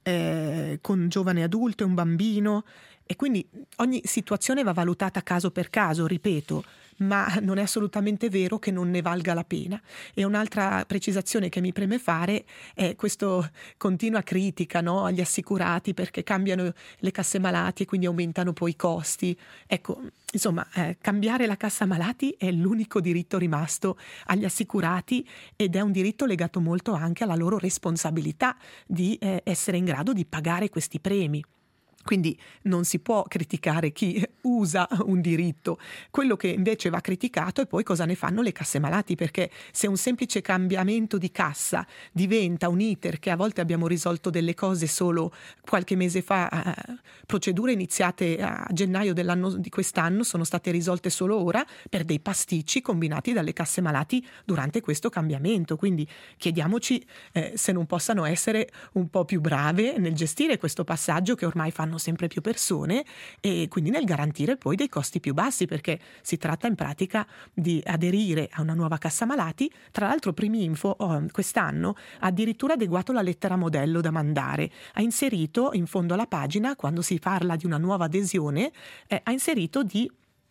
eh, con giovane adulto e un bambino, e quindi ogni situazione va valutata caso per caso, ripeto, ma non è assolutamente vero che non ne valga la pena. E un'altra precisazione che mi preme fare è questa continua critica, no, agli assicurati perché cambiano le casse malati e quindi aumentano poi i costi. Ecco, insomma, eh, cambiare la cassa malati è l'unico diritto rimasto agli assicurati ed è un diritto legato molto anche alla loro responsabilità di eh, essere in grado di pagare questi premi. Quindi non si può criticare chi usa un diritto. Quello che invece va criticato è poi cosa ne fanno le casse malati, perché se un semplice cambiamento di cassa diventa un iter che a volte abbiamo risolto delle cose solo qualche mese fa, eh, procedure iniziate a gennaio dell'anno di quest'anno sono state risolte solo ora per dei pasticci combinati dalle casse malati durante questo cambiamento. Quindi chiediamoci eh, se non possano essere un po' più brave nel gestire questo passaggio che ormai fanno sempre più persone, e quindi nel garantire poi dei costi più bassi, perché si tratta in pratica di aderire a una nuova cassa malati. Tra l'altro Priminfo oh, quest'anno ha addirittura adeguato la lettera modello da mandare, ha inserito in fondo alla pagina, quando si parla di una nuova adesione, eh, ha inserito di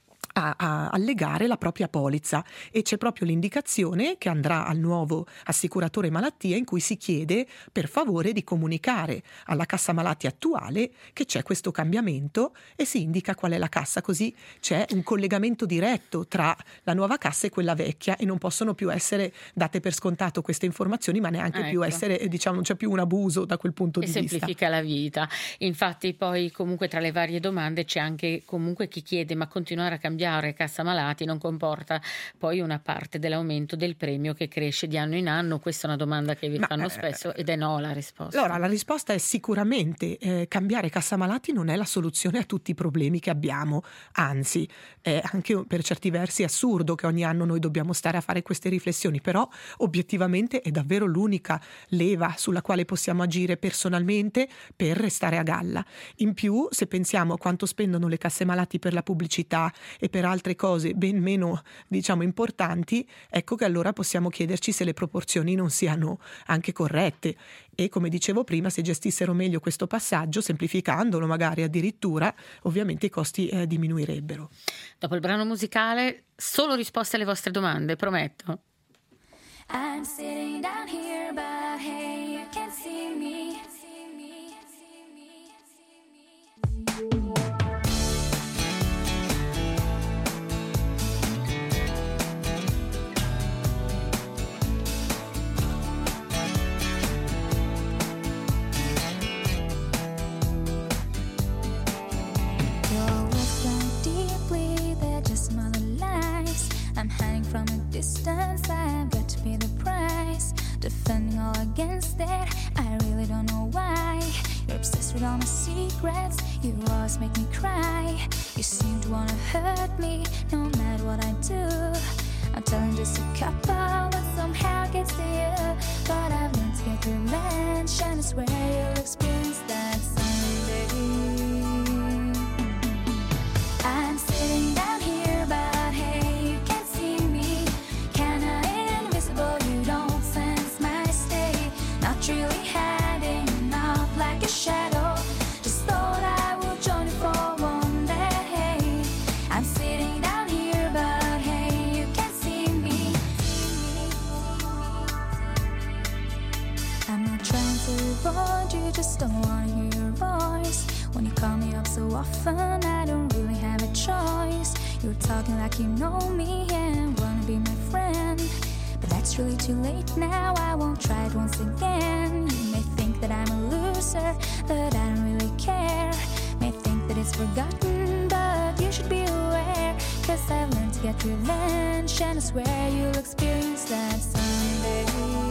A, a allegare la propria polizza, e c'è proprio l'indicazione che andrà al nuovo assicuratore malattia in cui si chiede per favore di comunicare alla cassa malati attuale che c'è questo cambiamento e si indica qual è la cassa, così c'è un collegamento diretto tra la nuova cassa e quella vecchia e non possono più essere date per scontato queste informazioni, ma neanche ecco. più essere, diciamo, non c'è più un abuso da quel punto e di vista. E semplifica la vita. Infatti poi comunque tra le varie domande c'è anche comunque chi chiede ma continuare a cambiare cassa malati non comporta poi una parte dell'aumento del premio che cresce di anno in anno? Questa è una domanda che vi Ma, fanno spesso ed è no la risposta. Allora la risposta è sicuramente eh, cambiare cassa malati non è la soluzione a tutti i problemi che abbiamo, anzi è anche per certi versi assurdo che ogni anno noi dobbiamo stare a fare queste riflessioni, però obiettivamente è davvero l'unica leva sulla quale possiamo agire personalmente per restare a galla. In più, se pensiamo a quanto spendono le casse malati per la pubblicità e per altre cose ben meno, diciamo, importanti, ecco che allora possiamo chiederci se le proporzioni non siano anche corrette, e come dicevo prima, se gestissero meglio questo passaggio, semplificandolo magari addirittura, ovviamente i costi eh, diminuirebbero. Dopo il brano musicale, solo risposte alle vostre domande, prometto. I'm sitting down here, but hey, you can't see me. I'm hiding from a distance, I've got to pay the price. Defending all against that, I really don't know why. You're obsessed with all my secrets, you always make me cry. You seem to wanna hurt me, no matter what I do. I'm telling just a couple, but somehow gets to you. But I've learned to get revenge, and I swear you'll experience that someday. I'm sitting down here, but hey, you can't see me. Kinda invisible, you don't sense my state. Not really hiding, not like a shadow. Just thought I would join you for one day. I'm sitting down here, but hey, you can't see me. I'm not trying to avoid you, just don't wanna hear your voice. When you call me up so often, I don't really have a choice. You're talking like you know me and wanna be my friend, but that's really too late now, I won't try it once again. You may think that I'm a loser, but I don't really care. May think that it's forgotten, but you should be aware. Cause I've learned to get revenge, and I swear you'll experience that someday.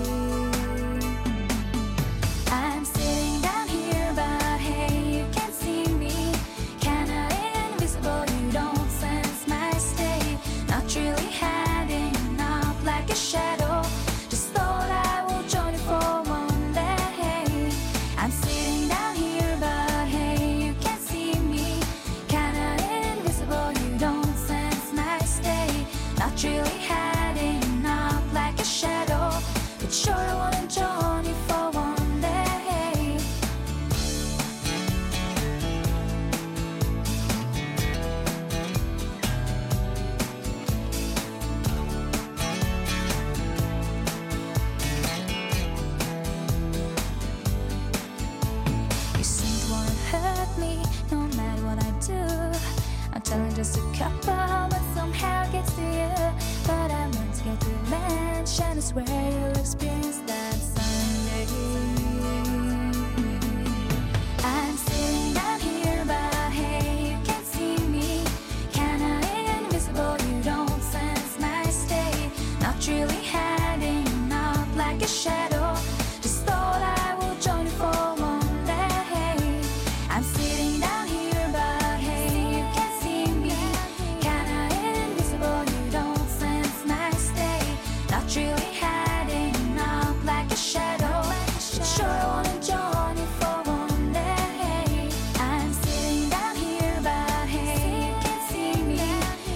I'm sitting down here, but hey, you can't see me. Kinda invisible, you don't sense my state. Not really hiding, not like a shadow. Just thought I would join you for one day. I'm sitting down here, but hey, you can't see me. Kinda invisible, you don't sense my state. Not really hiding, not like a shadow. But sure I wanna join you for one day. You seem to wanna hurt me, no matter what I do. I'm telling just a couple, but somehow it gets to you. But I learned to get revenge, and I swear you'll experience that someday. I'm sitting down here, not really heading up like a shadow. Just thought I would join you for one day. I'm sitting down here, but hey, you can't see me. Kinda invisible, you don't sense my stay. Not really heading up like a shadow. But sure I wanna join you for one day. I'm sitting down here, but hey, you can't see me.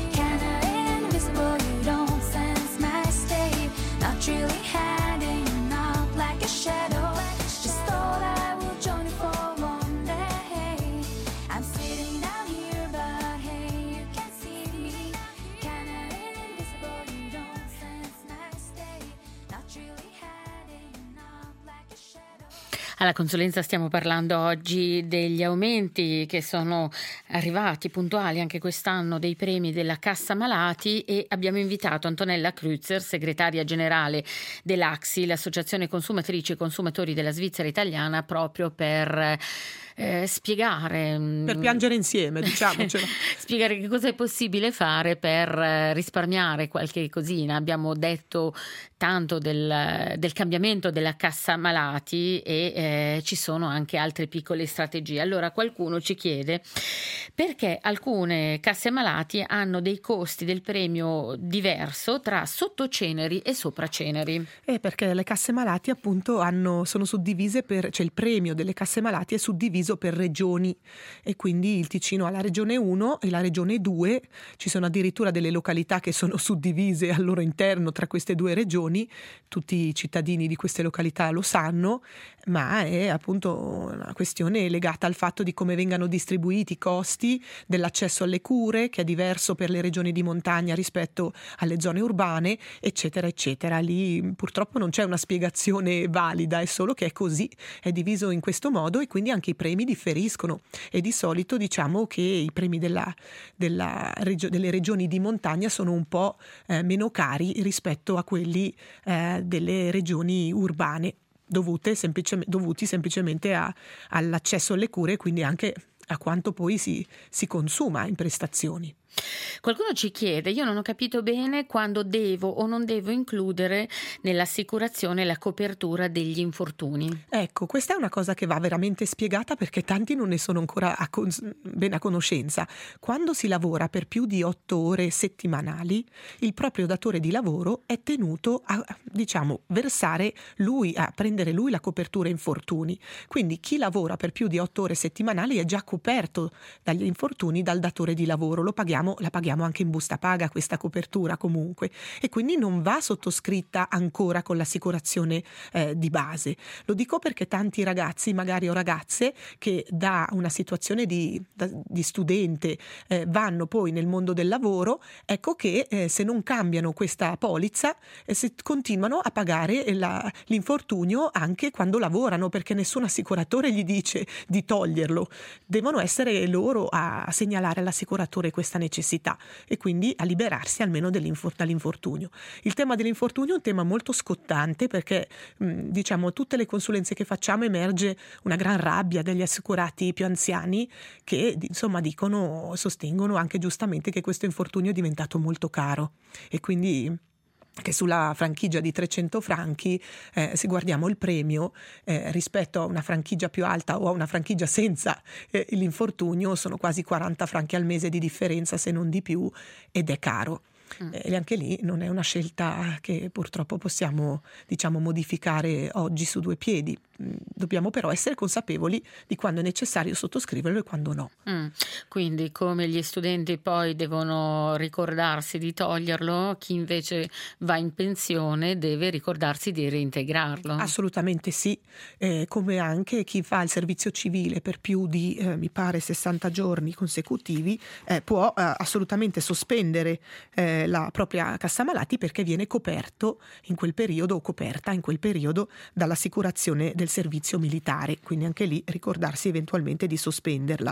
Kinda invisible, you don't sense my stay. Not really heading up like a shadow. Just thought I would join you for one day. I'm sitting down here, but hey, you can't see me. Kinda invisible, you don't sense my stay. Not really heading up like a shadow. Alla consulenza stiamo parlando oggi degli aumenti che sono arrivati puntuali anche quest'anno dei premi della Cassa Malati e abbiamo invitato Antonella Kreuzer, segretaria generale dell'A C S I, l'Associazione Consumatrici e Consumatori della Svizzera Italiana, proprio per eh, spiegare Per piangere insieme, diciamocelo. spiegare che cosa è possibile fare per eh, risparmiare qualche cosina. Abbiamo detto tanto del, del cambiamento della Cassa Malati e eh, ci sono anche altre piccole strategie. Allora qualcuno ci chiede perché alcune casse malati hanno dei costi del premio diverso tra sottoceneri e sopraceneri. Eh, perché le casse malati appunto hanno, sono suddivise per, cioè il premio delle casse malati è suddiviso per regioni e quindi il Ticino ha la regione uno e la regione due, ci sono addirittura delle località che sono suddivise al loro interno tra queste due regioni, tutti i cittadini di queste località lo sanno, ma è appunto una questione legata al fatto di come vengano distribuiti i costi dell'accesso alle cure, che è diverso per le regioni di montagna rispetto alle zone urbane, eccetera, eccetera. Lì purtroppo non c'è una spiegazione valida, è solo che è così, è diviso in questo modo e quindi anche i premi differiscono e di solito diciamo che i premi della, della regio, delle regioni di montagna sono un po' eh, meno cari rispetto a quelli eh, delle regioni urbane, dovute semplicemente, dovuti semplicemente a, all'accesso alle cure e quindi anche a quanto poi si, si consuma in prestazioni. Qualcuno ci chiede, io non ho capito bene quando devo o non devo includere nell'assicurazione la copertura degli infortuni. Ecco, questa è una cosa che va veramente spiegata perché tanti non ne sono ancora a con- ben a conoscenza. Quando si lavora per più di otto ore settimanali, il proprio datore di lavoro è tenuto a, diciamo, versare lui, a prendere lui la copertura infortuni. Quindi chi lavora per più di otto ore settimanali è già coperto dagli infortuni dal datore di lavoro, lo paghiamo la paghiamo anche in busta paga questa copertura comunque e quindi non va sottoscritta ancora con l'assicurazione eh, di base. Lo dico perché tanti ragazzi magari o ragazze che da una situazione di, da, di studente eh, vanno poi nel mondo del lavoro, ecco che eh, se non cambiano questa polizza eh, se continuano a pagare la, l'infortunio anche quando lavorano perché nessun assicuratore gli dice di toglierlo, devono essere loro a segnalare all'assicuratore questa necessità e quindi a liberarsi almeno dall'infortunio. Il tema dell'infortunio è un tema molto scottante perché mh, diciamo tutte le consulenze che facciamo emerge una gran rabbia degli assicurati più anziani che insomma dicono, sostengono anche giustamente che questo infortunio è diventato molto caro e quindi che sulla franchigia di trecento franchi eh, se guardiamo il premio eh, rispetto a una franchigia più alta o a una franchigia senza eh, l'infortunio sono quasi quaranta franchi al mese di differenza se non di più ed è caro. Mm. E anche lì non è una scelta che purtroppo possiamo diciamo modificare oggi su due piedi. Dobbiamo però essere consapevoli di quando è necessario sottoscriverlo e quando no. Mm. Quindi come gli studenti poi devono ricordarsi di toglierlo, chi invece va in pensione deve ricordarsi di reintegrarlo. Assolutamente sì, eh, come anche chi fa il servizio civile per più di eh, mi pare sessanta giorni consecutivi eh, può eh, assolutamente sospendere eh, la propria cassa malati perché viene coperto in quel periodo o coperta in quel periodo dall'assicurazione del servizio militare, quindi anche lì ricordarsi eventualmente di sospenderla.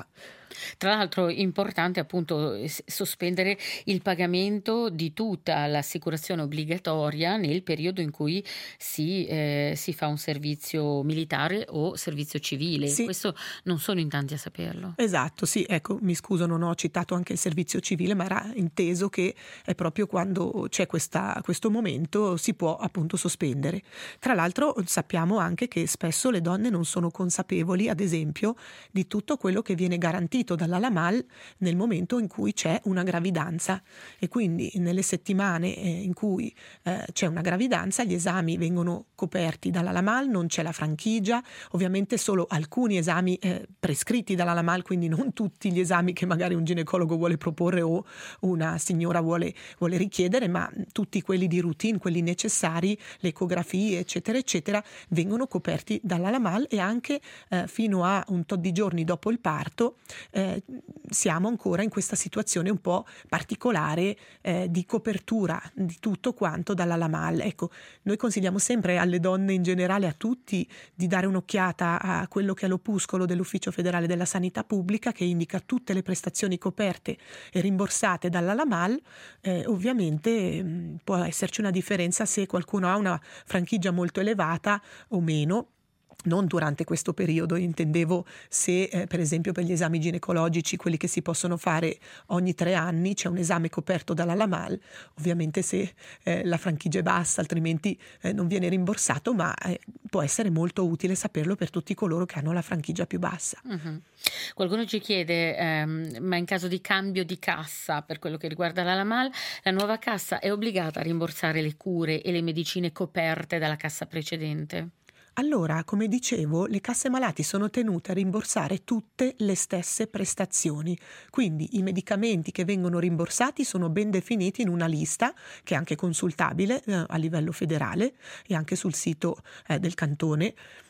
Tra l'altro importante appunto eh, s- sospendere il pagamento di tutta l'assicurazione obbligatoria nel periodo in cui si, eh, si fa un servizio militare o servizio civile. Sì. Questo non sono in tanti a saperlo. Esatto, sì, ecco, mi scuso, non ho citato anche il servizio civile, ma era inteso che è proprio quando c'è questa, questo momento si può appunto sospendere. Tra l'altro sappiamo anche che spesso le donne non sono consapevoli, ad esempio, di tutto quello che viene garantito dalla LAMAL nel momento in cui c'è una gravidanza, e quindi nelle settimane eh, in cui eh, c'è una gravidanza gli esami vengono coperti dalla LAMAL, non c'è la franchigia, ovviamente solo alcuni esami eh, prescritti dalla LAMAL, quindi non tutti gli esami che magari un ginecologo vuole proporre o una signora vuole, vuole richiedere, ma tutti quelli di routine, quelli necessari, le ecografie eccetera eccetera, vengono coperti dalla LAMAL, e anche eh, fino a un tot di giorni dopo il parto eh, siamo ancora in questa situazione un po' particolare eh, di copertura di tutto quanto dalla LAMAL. Ecco, noi consigliamo sempre alle donne in generale, a tutti, di dare un'occhiata a quello che è l'opuscolo dell'Ufficio Federale della Sanità Pubblica, che indica tutte le prestazioni coperte e rimborsate dalla LAMAL. Eh, ovviamente mh, può esserci una differenza se qualcuno ha una franchigia molto elevata o meno. Non durante questo periodo, intendevo se eh, per esempio per gli esami ginecologici, quelli che si possono fare ogni tre anni, c'è un esame coperto dalla LAMAL, ovviamente se eh, la franchigia è bassa, altrimenti eh, non viene rimborsato, ma eh, può essere molto utile saperlo per tutti coloro che hanno la franchigia più bassa. Mhm. Qualcuno ci chiede, ehm, ma in caso di cambio di cassa per quello che riguarda la LAMAL, la nuova cassa è obbligata a rimborsare le cure e le medicine coperte dalla cassa precedente? Allora, come dicevo, le casse malati sono tenute a rimborsare tutte le stesse prestazioni, quindi i medicamenti che vengono rimborsati sono ben definiti in una lista che è anche consultabile eh, a livello federale e anche sul sito eh, del cantone.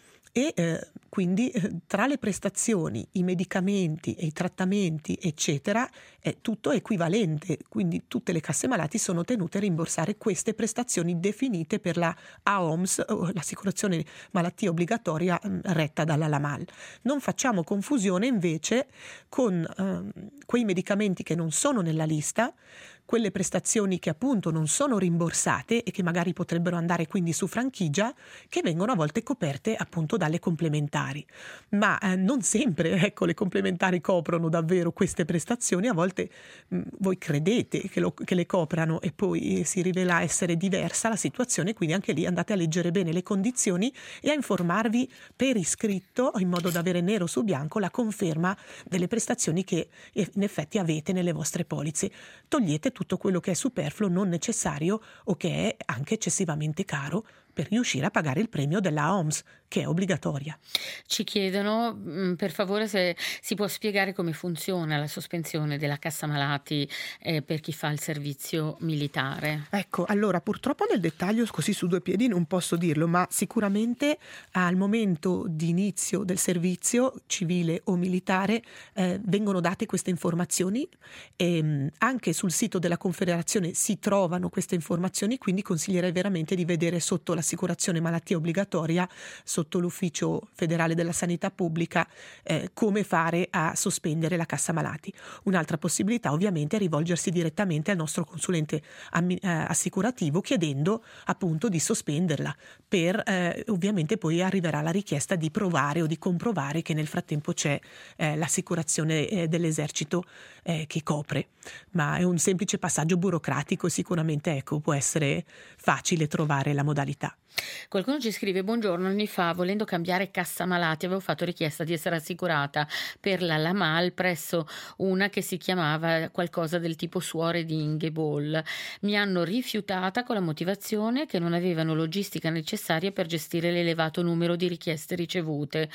E eh, quindi eh, tra le prestazioni, i medicamenti e i trattamenti eccetera è tutto equivalente, quindi tutte le casse malati sono tenute a rimborsare queste prestazioni definite per la A O M S, l'assicurazione malattia obbligatoria mh, retta dalla LAMAL. Non facciamo confusione invece con eh, quei medicamenti che non sono nella lista, quelle prestazioni che appunto non sono rimborsate e che magari potrebbero andare quindi su franchigia, che vengono a volte coperte appunto dalle complementari. Ma eh, non sempre, ecco, le complementari coprono davvero queste prestazioni, a volte mh, voi credete che, lo, che le coprano e poi si rivela essere diversa la situazione, quindi anche lì andate a leggere bene le condizioni e a informarvi per iscritto in modo da avere nero su bianco la conferma delle prestazioni che in effetti avete nelle vostre polizze. Togliete tutto quello che è superfluo, non necessario o che è anche eccessivamente caro per riuscire a pagare il premio della O M S, che è obbligatoria. Ci chiedono, mh, per favore, se si può spiegare come funziona la sospensione della cassa malati eh, per chi fa il servizio militare. Ecco, allora purtroppo nel dettaglio così su due piedi non posso dirlo, ma sicuramente al momento di inizio del servizio civile o militare eh, vengono date queste informazioni e mh, anche sul sito della Confederazione si trovano queste informazioni, quindi consiglierei veramente di vedere sotto l'assicurazione malattia obbligatoria, sotto l'Ufficio Federale della Sanità Pubblica, eh, come fare a sospendere la cassa malati. Un'altra possibilità ovviamente è rivolgersi direttamente al nostro consulente ammi- eh, assicurativo chiedendo appunto di sospenderla, per eh, ovviamente poi arriverà la richiesta di provare o di comprovare che nel frattempo c'è eh, l'assicurazione eh, dell'esercito eh, che copre, ma è un semplice passaggio burocratico, sicuramente ecco può essere facile trovare la modalità. Qualcuno ci scrive: buongiorno, anni fa volendo cambiare cassa malati avevo fatto richiesta di essere assicurata per la LAMAL presso una che si chiamava qualcosa del tipo Suore di Ingeborg. Mi hanno rifiutata con la motivazione che non avevano logistica necessaria per gestire l'elevato numero di richieste ricevute.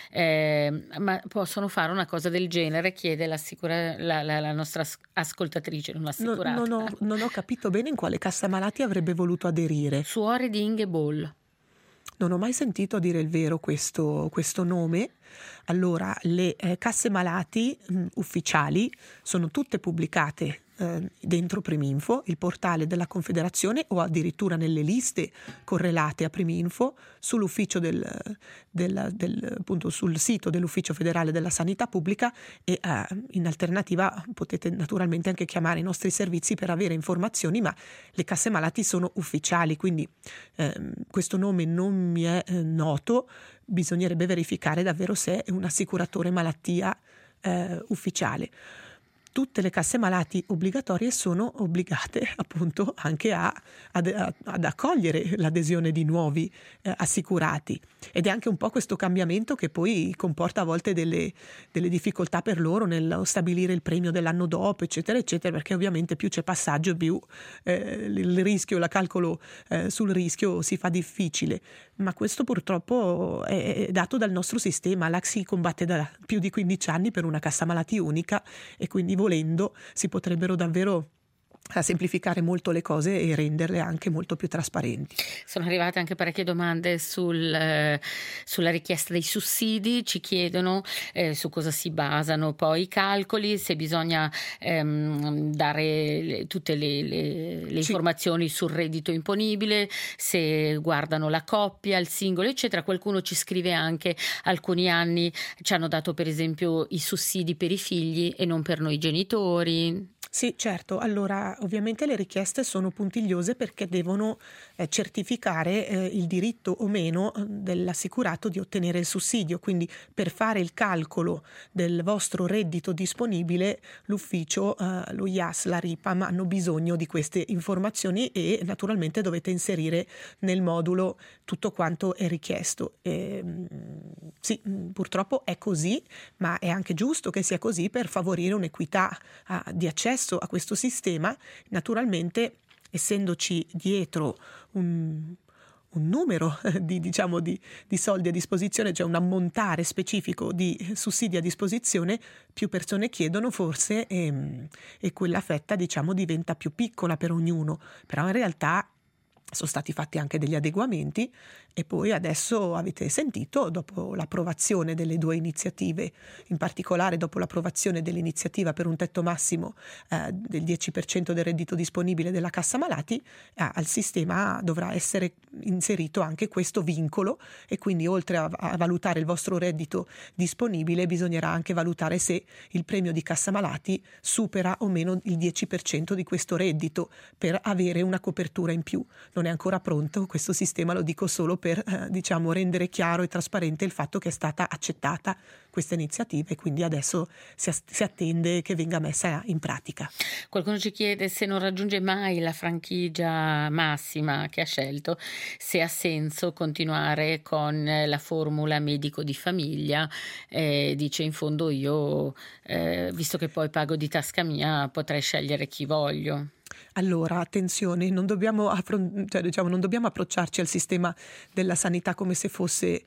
Eh, ma possono fare una cosa del genere? Chiede l'assicura- la, la, la nostra as- ascoltatrice, non assicurata. No, non, ho, non ho capito bene in quale cassa malati avrebbe voluto aderire. Suore di Ingeborg. Non ho mai sentito, a dire il vero, questo, questo nome. Allora, le eh, casse malati mh, ufficiali sono tutte pubblicate eh, dentro Priminfo, il portale della Confederazione, o addirittura nelle liste correlate a Priminfo, sull'ufficio del, del, del, appunto, sul sito dell'Ufficio Federale della Sanità Pubblica, e eh, in alternativa potete naturalmente anche chiamare i nostri servizi per avere informazioni, ma le casse malati sono ufficiali, quindi eh, questo nome non mi è eh, noto, bisognerebbe verificare davvero se è un assicuratore malattia eh, ufficiale. Tutte le casse malati obbligatorie sono obbligate appunto anche a, ad, ad accogliere l'adesione di nuovi eh, assicurati, ed è anche un po' questo cambiamento che poi comporta a volte delle, delle difficoltà per loro nel stabilire il premio dell'anno dopo, eccetera eccetera, perché ovviamente più c'è passaggio più eh, il rischio, la calcolo eh, sul rischio si fa difficile, ma questo purtroppo è, è dato dal nostro sistema. L'A C S I combatte da più di quindici anni per una cassa malati unica, e quindi volendo si potrebbero davvero a semplificare molto le cose e renderle anche molto più trasparenti. Sono arrivate anche parecchie domande sul, eh, sulla richiesta dei sussidi. Ci chiedono eh, su cosa si basano poi i calcoli, se bisogna ehm, dare le, tutte le, le, le Sì. informazioni sul reddito imponibile, se guardano la coppia, il singolo, eccetera. Qualcuno ci scrive anche: alcuni anni ci hanno dato per esempio i sussidi per i figli e non per noi genitori. Sì, certo. Allora, ovviamente le richieste sono puntigliose perché devono eh, certificare eh, il diritto o meno eh, dell'assicurato di ottenere il sussidio. Quindi, per fare il calcolo del vostro reddito disponibile, l'ufficio, eh, lo I A S, la RIPAM hanno bisogno di queste informazioni, e naturalmente dovete inserire nel modulo tutto quanto è richiesto. E, sì, purtroppo è così, ma è anche giusto che sia così per favorire un'equità ah, di accesso a questo sistema. Naturalmente, essendoci dietro un, un numero di, diciamo, di, di soldi a disposizione, cioè un ammontare specifico di sussidi a disposizione, più persone chiedono forse, e, e quella fetta, diciamo, diventa più piccola per ognuno. Però in realtà sono stati fatti anche degli adeguamenti, e poi adesso avete sentito, dopo l'approvazione delle due iniziative, in particolare dopo l'approvazione dell'iniziativa per un tetto massimo eh, del dieci per cento del reddito disponibile della cassa malati, eh, al sistema dovrà essere inserito anche questo vincolo, e quindi oltre a, a valutare il vostro reddito disponibile bisognerà anche valutare se il premio di cassa malati supera o meno il dieci per cento di questo reddito, per avere una copertura in più. Non è ancora pronto questo sistema, lo dico solo per eh, diciamo rendere chiaro e trasparente il fatto che è stata accettata questa iniziativa, e quindi adesso si, si attende che venga messa in pratica. Qualcuno ci chiede se non raggiunge mai la franchigia massima che ha scelto, se ha senso continuare con la formula medico di famiglia. Eh, dice: in fondo io, eh, visto che poi pago di tasca mia, potrei scegliere chi voglio. Allora, attenzione, non dobbiamo, affron- cioè, diciamo, non dobbiamo approcciarci al sistema della sanità come se fosse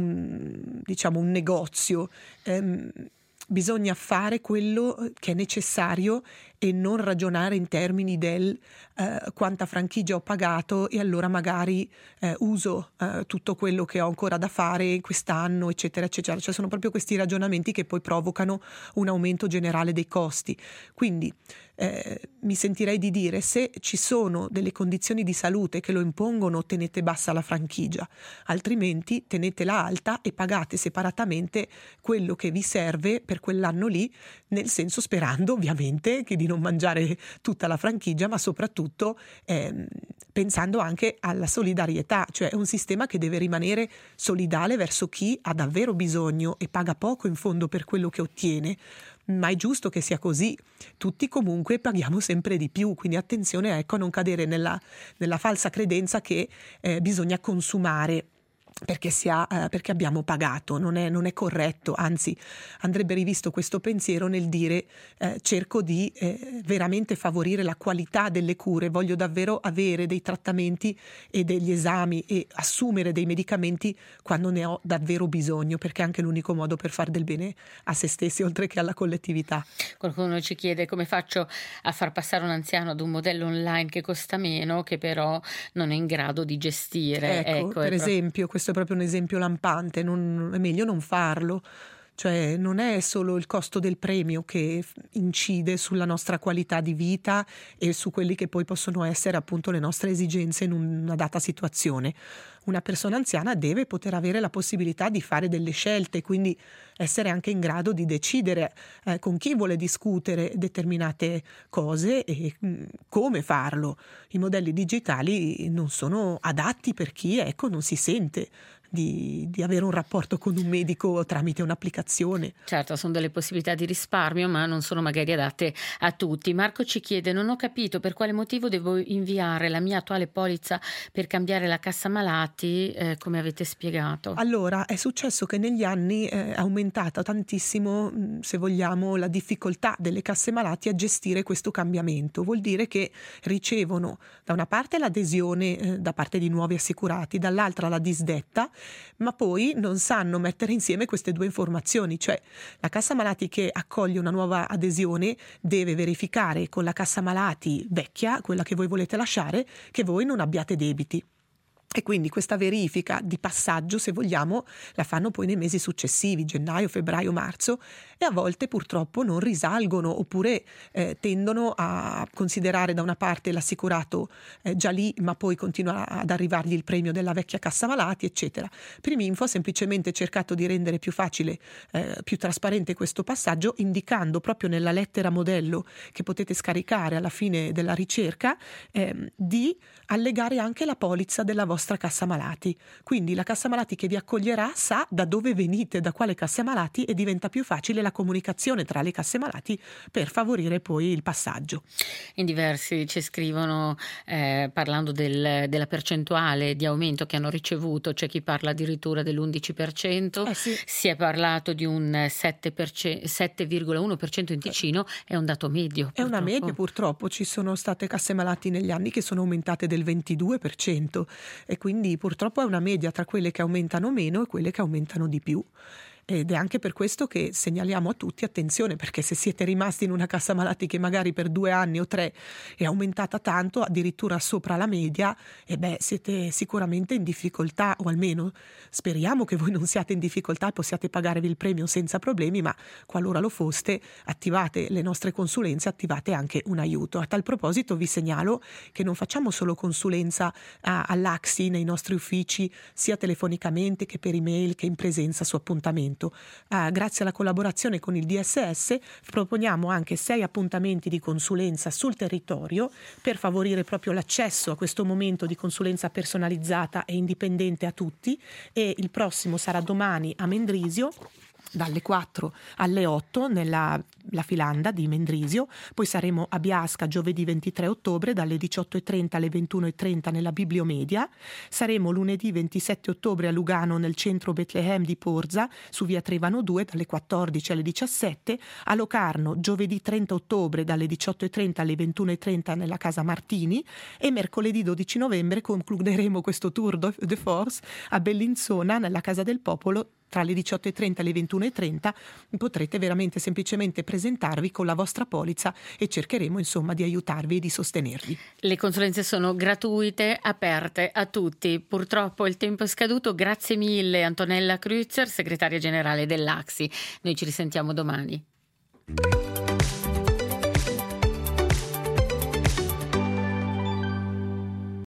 un, diciamo, un negozio. Ehm, bisogna fare quello che è necessario e non ragionare in termini del eh, quanta franchigia ho pagato e allora magari eh, uso eh, tutto quello che ho ancora da fare quest'anno, eccetera, eccetera. Cioè sono proprio questi ragionamenti che poi provocano un aumento generale dei costi. Quindi eh, mi sentirei di dire: se ci sono delle condizioni di salute che lo impongono, tenete bassa la franchigia, altrimenti tenetela alta e pagate separatamente quello che vi serve per quell'anno lì, nel senso, sperando ovviamente che di non mangiare tutta la franchigia, ma soprattutto ehm, pensando anche alla solidarietà, cioè è un sistema che deve rimanere solidale verso chi ha davvero bisogno e paga poco in fondo per quello che ottiene. Ma è giusto che sia così, tutti comunque paghiamo sempre di più, quindi attenzione, ecco, a non cadere nella, nella falsa credenza che eh, bisogna consumare perché, si ha, eh, perché abbiamo pagato. Non è, non è corretto, anzi andrebbe rivisto questo pensiero nel dire eh, cerco di eh, veramente favorire la qualità delle cure, voglio davvero avere dei trattamenti e degli esami e assumere dei medicamenti quando ne ho davvero bisogno, perché è anche l'unico modo per far del bene a se stessi oltre che alla collettività. Qualcuno ci chiede come faccio a far passare un anziano ad un modello online che costa meno, che però non è in grado di gestire. Ecco, ecco per è pro- esempio, questo è proprio un esempio lampante, non, è meglio non farlo. cioè non è solo il costo del premio che incide sulla nostra qualità di vita e su quelli che poi possono essere appunto le nostre esigenze in una data situazione. Una persona anziana deve poter avere la possibilità di fare delle scelte, quindi essere anche in grado di decidere eh, con chi vuole discutere determinate cose e mh, come farlo. I modelli digitali non sono adatti per chi, ecco, non si sente Di, di avere un rapporto con un medico tramite un'applicazione. Certo, sono delle possibilità di risparmio, ma non sono magari adatte a tutti. Marco ci chiede: non ho capito per quale motivo devo inviare la mia attuale polizza per cambiare la cassa malati, eh, come avete spiegato. Allora, è successo che negli anni eh, è aumentata tantissimo, mh, se vogliamo, la difficoltà delle casse malati a gestire questo cambiamento. Vuol dire che ricevono da una parte l'adesione eh, da parte di nuovi assicurati, dall'altra la disdetta, ma poi non sanno mettere insieme queste due informazioni, cioè la cassa malati che accoglie una nuova adesione deve verificare con la cassa malati vecchia, quella che voi volete lasciare, che voi non abbiate debiti. E quindi questa verifica di passaggio, se vogliamo, la fanno poi nei mesi successivi, gennaio, febbraio, marzo, e a volte purtroppo non risalgono oppure eh, tendono a considerare da una parte l'assicurato eh, già lì, ma poi continua ad arrivargli il premio della vecchia cassa malati, eccetera. Priminfo ha semplicemente cercato di rendere più facile, eh, più trasparente questo passaggio, indicando proprio nella lettera modello che potete scaricare alla fine della ricerca eh, di allegare anche la polizza della vostra cassa malati. Quindi la cassa malati che vi accoglierà sa da dove venite, da quale cassa malati, e diventa più facile la comunicazione tra le casse malati per favorire poi il passaggio. In diversi ci scrivono eh, parlando del, della percentuale di aumento che hanno ricevuto, c'è chi parla addirittura dell'undici per cento, Eh sì. si è parlato di un sette per cento, sette virgola uno per cento in Ticino, è un dato medio. È una purtroppo. media, purtroppo. Ci sono state casse malati negli anni che sono aumentate del ventidue per cento e quindi purtroppo è una media tra quelle che aumentano meno e quelle che aumentano di più. Ed è anche per questo che segnaliamo a tutti attenzione, perché se siete rimasti in una cassa malati che magari per due anni o tre è aumentata tanto, addirittura sopra la media, e beh, siete sicuramente in difficoltà, o almeno speriamo che voi non siate in difficoltà e possiate pagarvi il premio senza problemi, ma qualora lo foste, attivate le nostre consulenze, attivate anche un aiuto. A tal proposito vi segnalo che non facciamo solo consulenza a, all'A C S I nei nostri uffici, sia telefonicamente che per email che in presenza su appuntamento. Ah, grazie alla collaborazione con il D S S proponiamo anche sei appuntamenti di consulenza sul territorio per favorire proprio l'accesso a questo momento di consulenza personalizzata e indipendente a tutti, e il prossimo sarà domani a Mendrisio dalle quattro alle otto nella la Filanda di Mendrisio, poi saremo a Biasca giovedì ventitré ottobre dalle diciotto e trenta alle ventuno e trenta nella Bibliomedia, saremo lunedì ventisette ottobre a Lugano nel centro Bethlehem di Porza su via Trevano due dalle quattordici alle diciassette, a Locarno giovedì trenta ottobre dalle diciotto e trenta alle ventuno e trenta nella casa Martini, e mercoledì dodici novembre concluderemo questo tour de force a Bellinzona nella Casa del Popolo tra le diciotto e trenta e le ventuno e trenta. Potrete veramente semplicemente presentarvi con la vostra polizza e cercheremo insomma di aiutarvi e di sostenervi. Le consulenze sono gratuite, aperte a tutti. Purtroppo il tempo è scaduto. Grazie mille Antonella Kreuzer, segretaria generale dell'A C S I. Noi ci risentiamo domani.